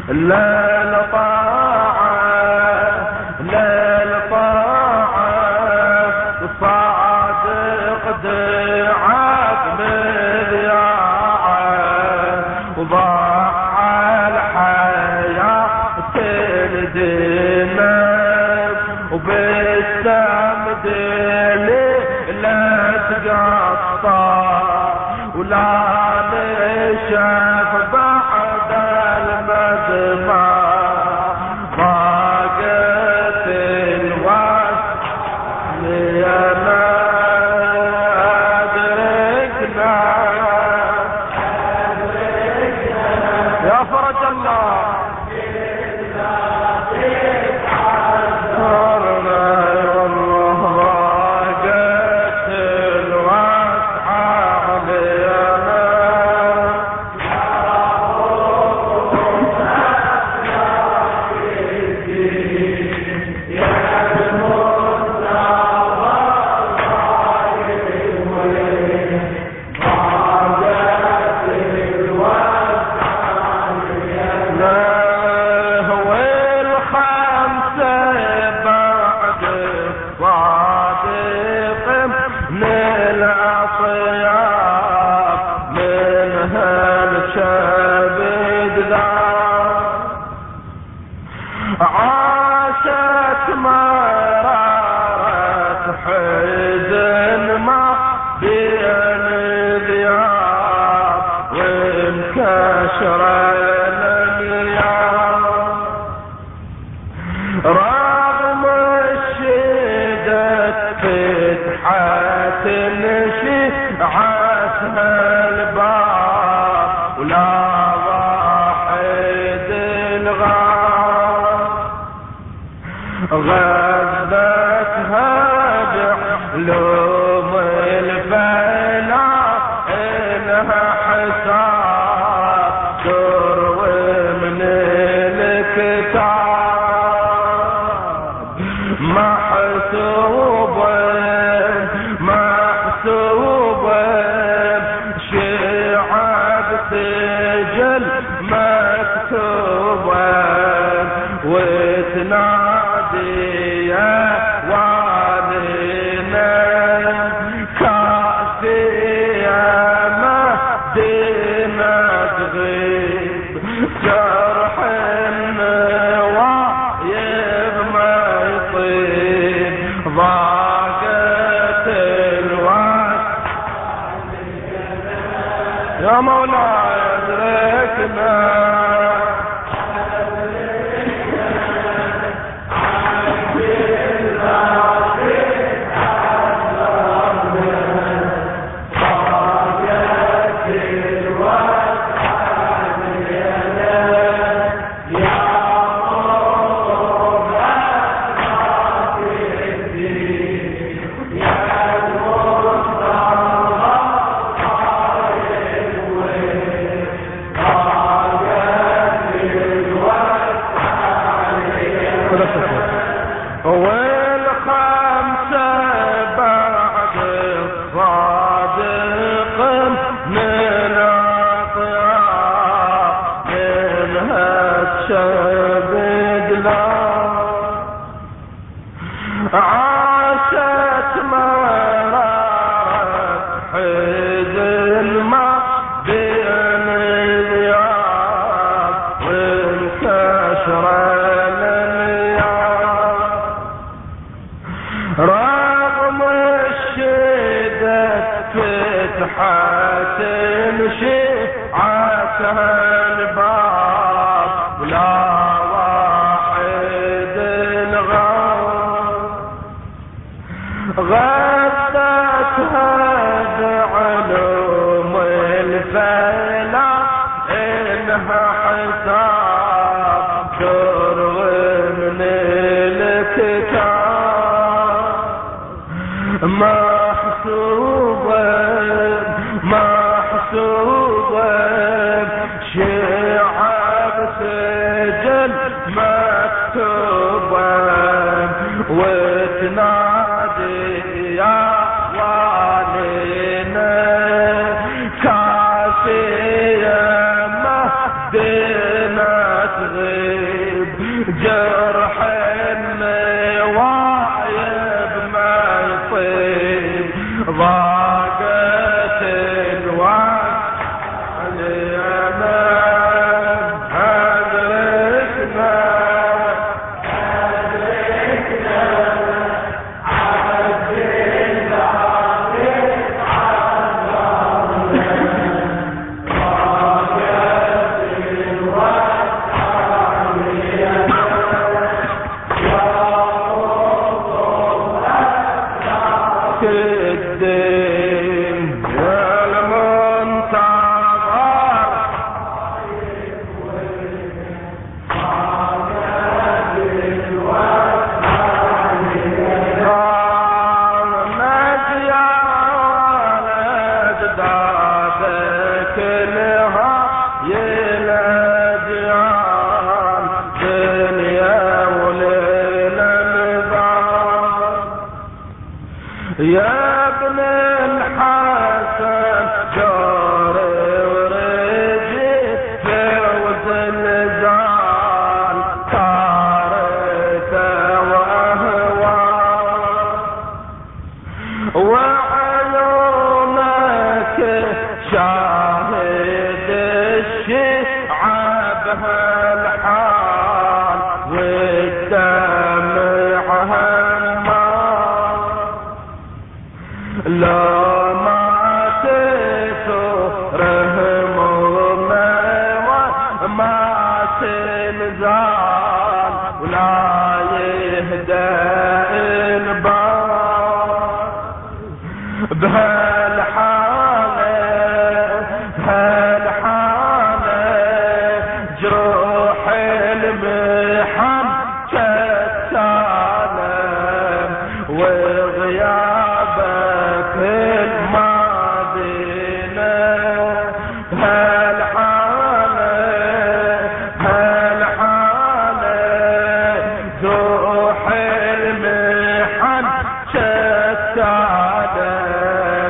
لا لطاعة لا لطاعة صادق دعاك مذياعة وضاع الحياة تندمك وبالسمد لا تقطع ولا نشاف بعد المدمع ضاقت الوصل لنا أدركنا يا فرج الله عاشت مرارة حزن ما بين ذياب وانكشر المياه رغم الشدة فتحة شعتها الباب ولا واحد الغاب غذتها بعلوم الفلا إنها حساب تروي من الكتاب محسوبة محسوبة شعب سجل مكتوبة وتنادي يا والينا كافية مهدينا تغيب جرح النوايب ما يطيب ضاقت الوقت يا مولاي أدركنا والخمسة بعد الصادق من أطياب منها تشبد لا عاشت مرارة حزن ما بين الياب وانكشر رغم الشدة فتحت شعتها الباب ولا واحد الغاب غذتها بعلوم الفلا إنها حساب تروي من الكتاب محسوبة محسوبة شعب سجل مكتوبة وتنادي يا والينا كافية مهدينا يا ابن الحسن جاري ورجيت فوز الزعل طارته واهوى وعيونك شاهد الشعب هالحال والدمع همّا لا ما تسرهم ما تنزال ولا يهدى البال بهالحالة بهالحالة جروح المحن كالسالم وغيابك الماضينا بهالحالة بهالحالة جروح المحن كالسالم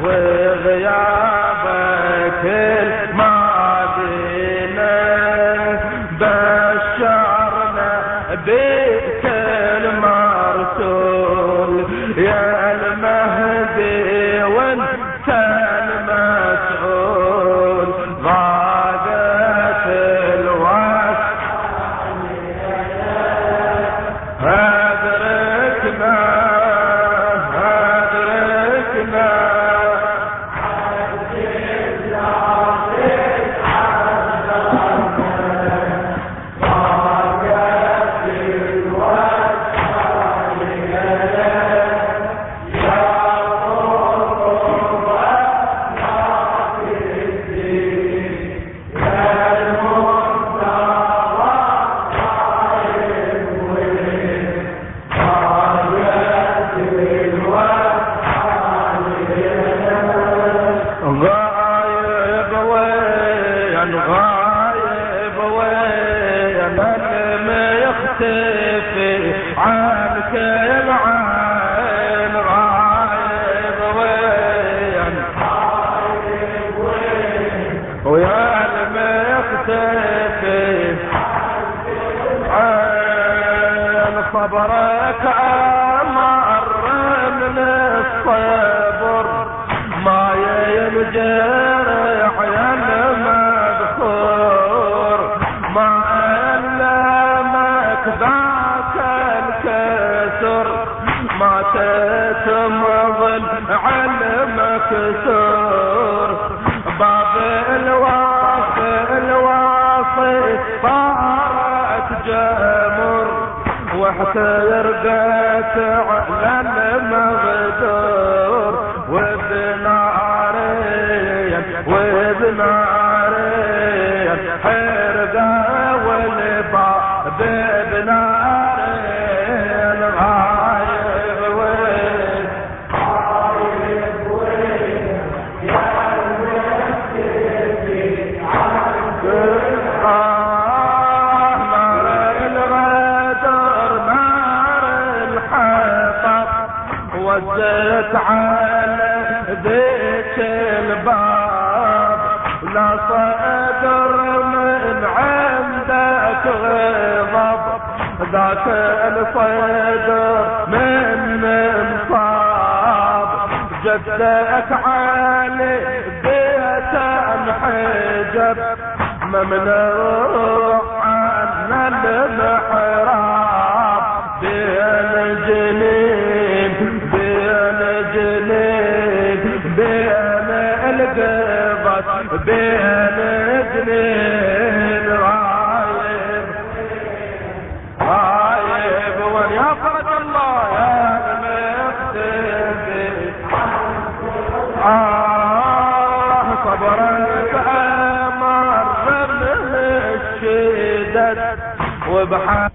وغيابك الماضينا بشرنا بك المرسول يا المهدي وانت المسؤول غادت الوقت هدركنا هدركنا غايب وين غايب وين ما يختفي عنك العين غايب وين غايب وين ويا ما يختفي عين صبرك أمر من الصبر ما يمجرح يا المذكور ما ألمك ذاك الكسر ما تتمضل علمك سر باب الواصي الواصي صارت جمر واحتير بيت على المغدور وابن عريم وابن عريم حرقة والباب ابن عريم غايب وين غايب وين يا المسكين نار الغدر نار الحطب وزت على بيت الباب لا صدر من عندك غضب ذاك الصدر من مصاب جدك علي بيت محب الحجب ممنوع عنا الانحراف بين جنين بين جنين بين القبط بين جنين رايب رايب وان يا فرج الله يا المختفي آه صبرك أمر من الشدد وبحال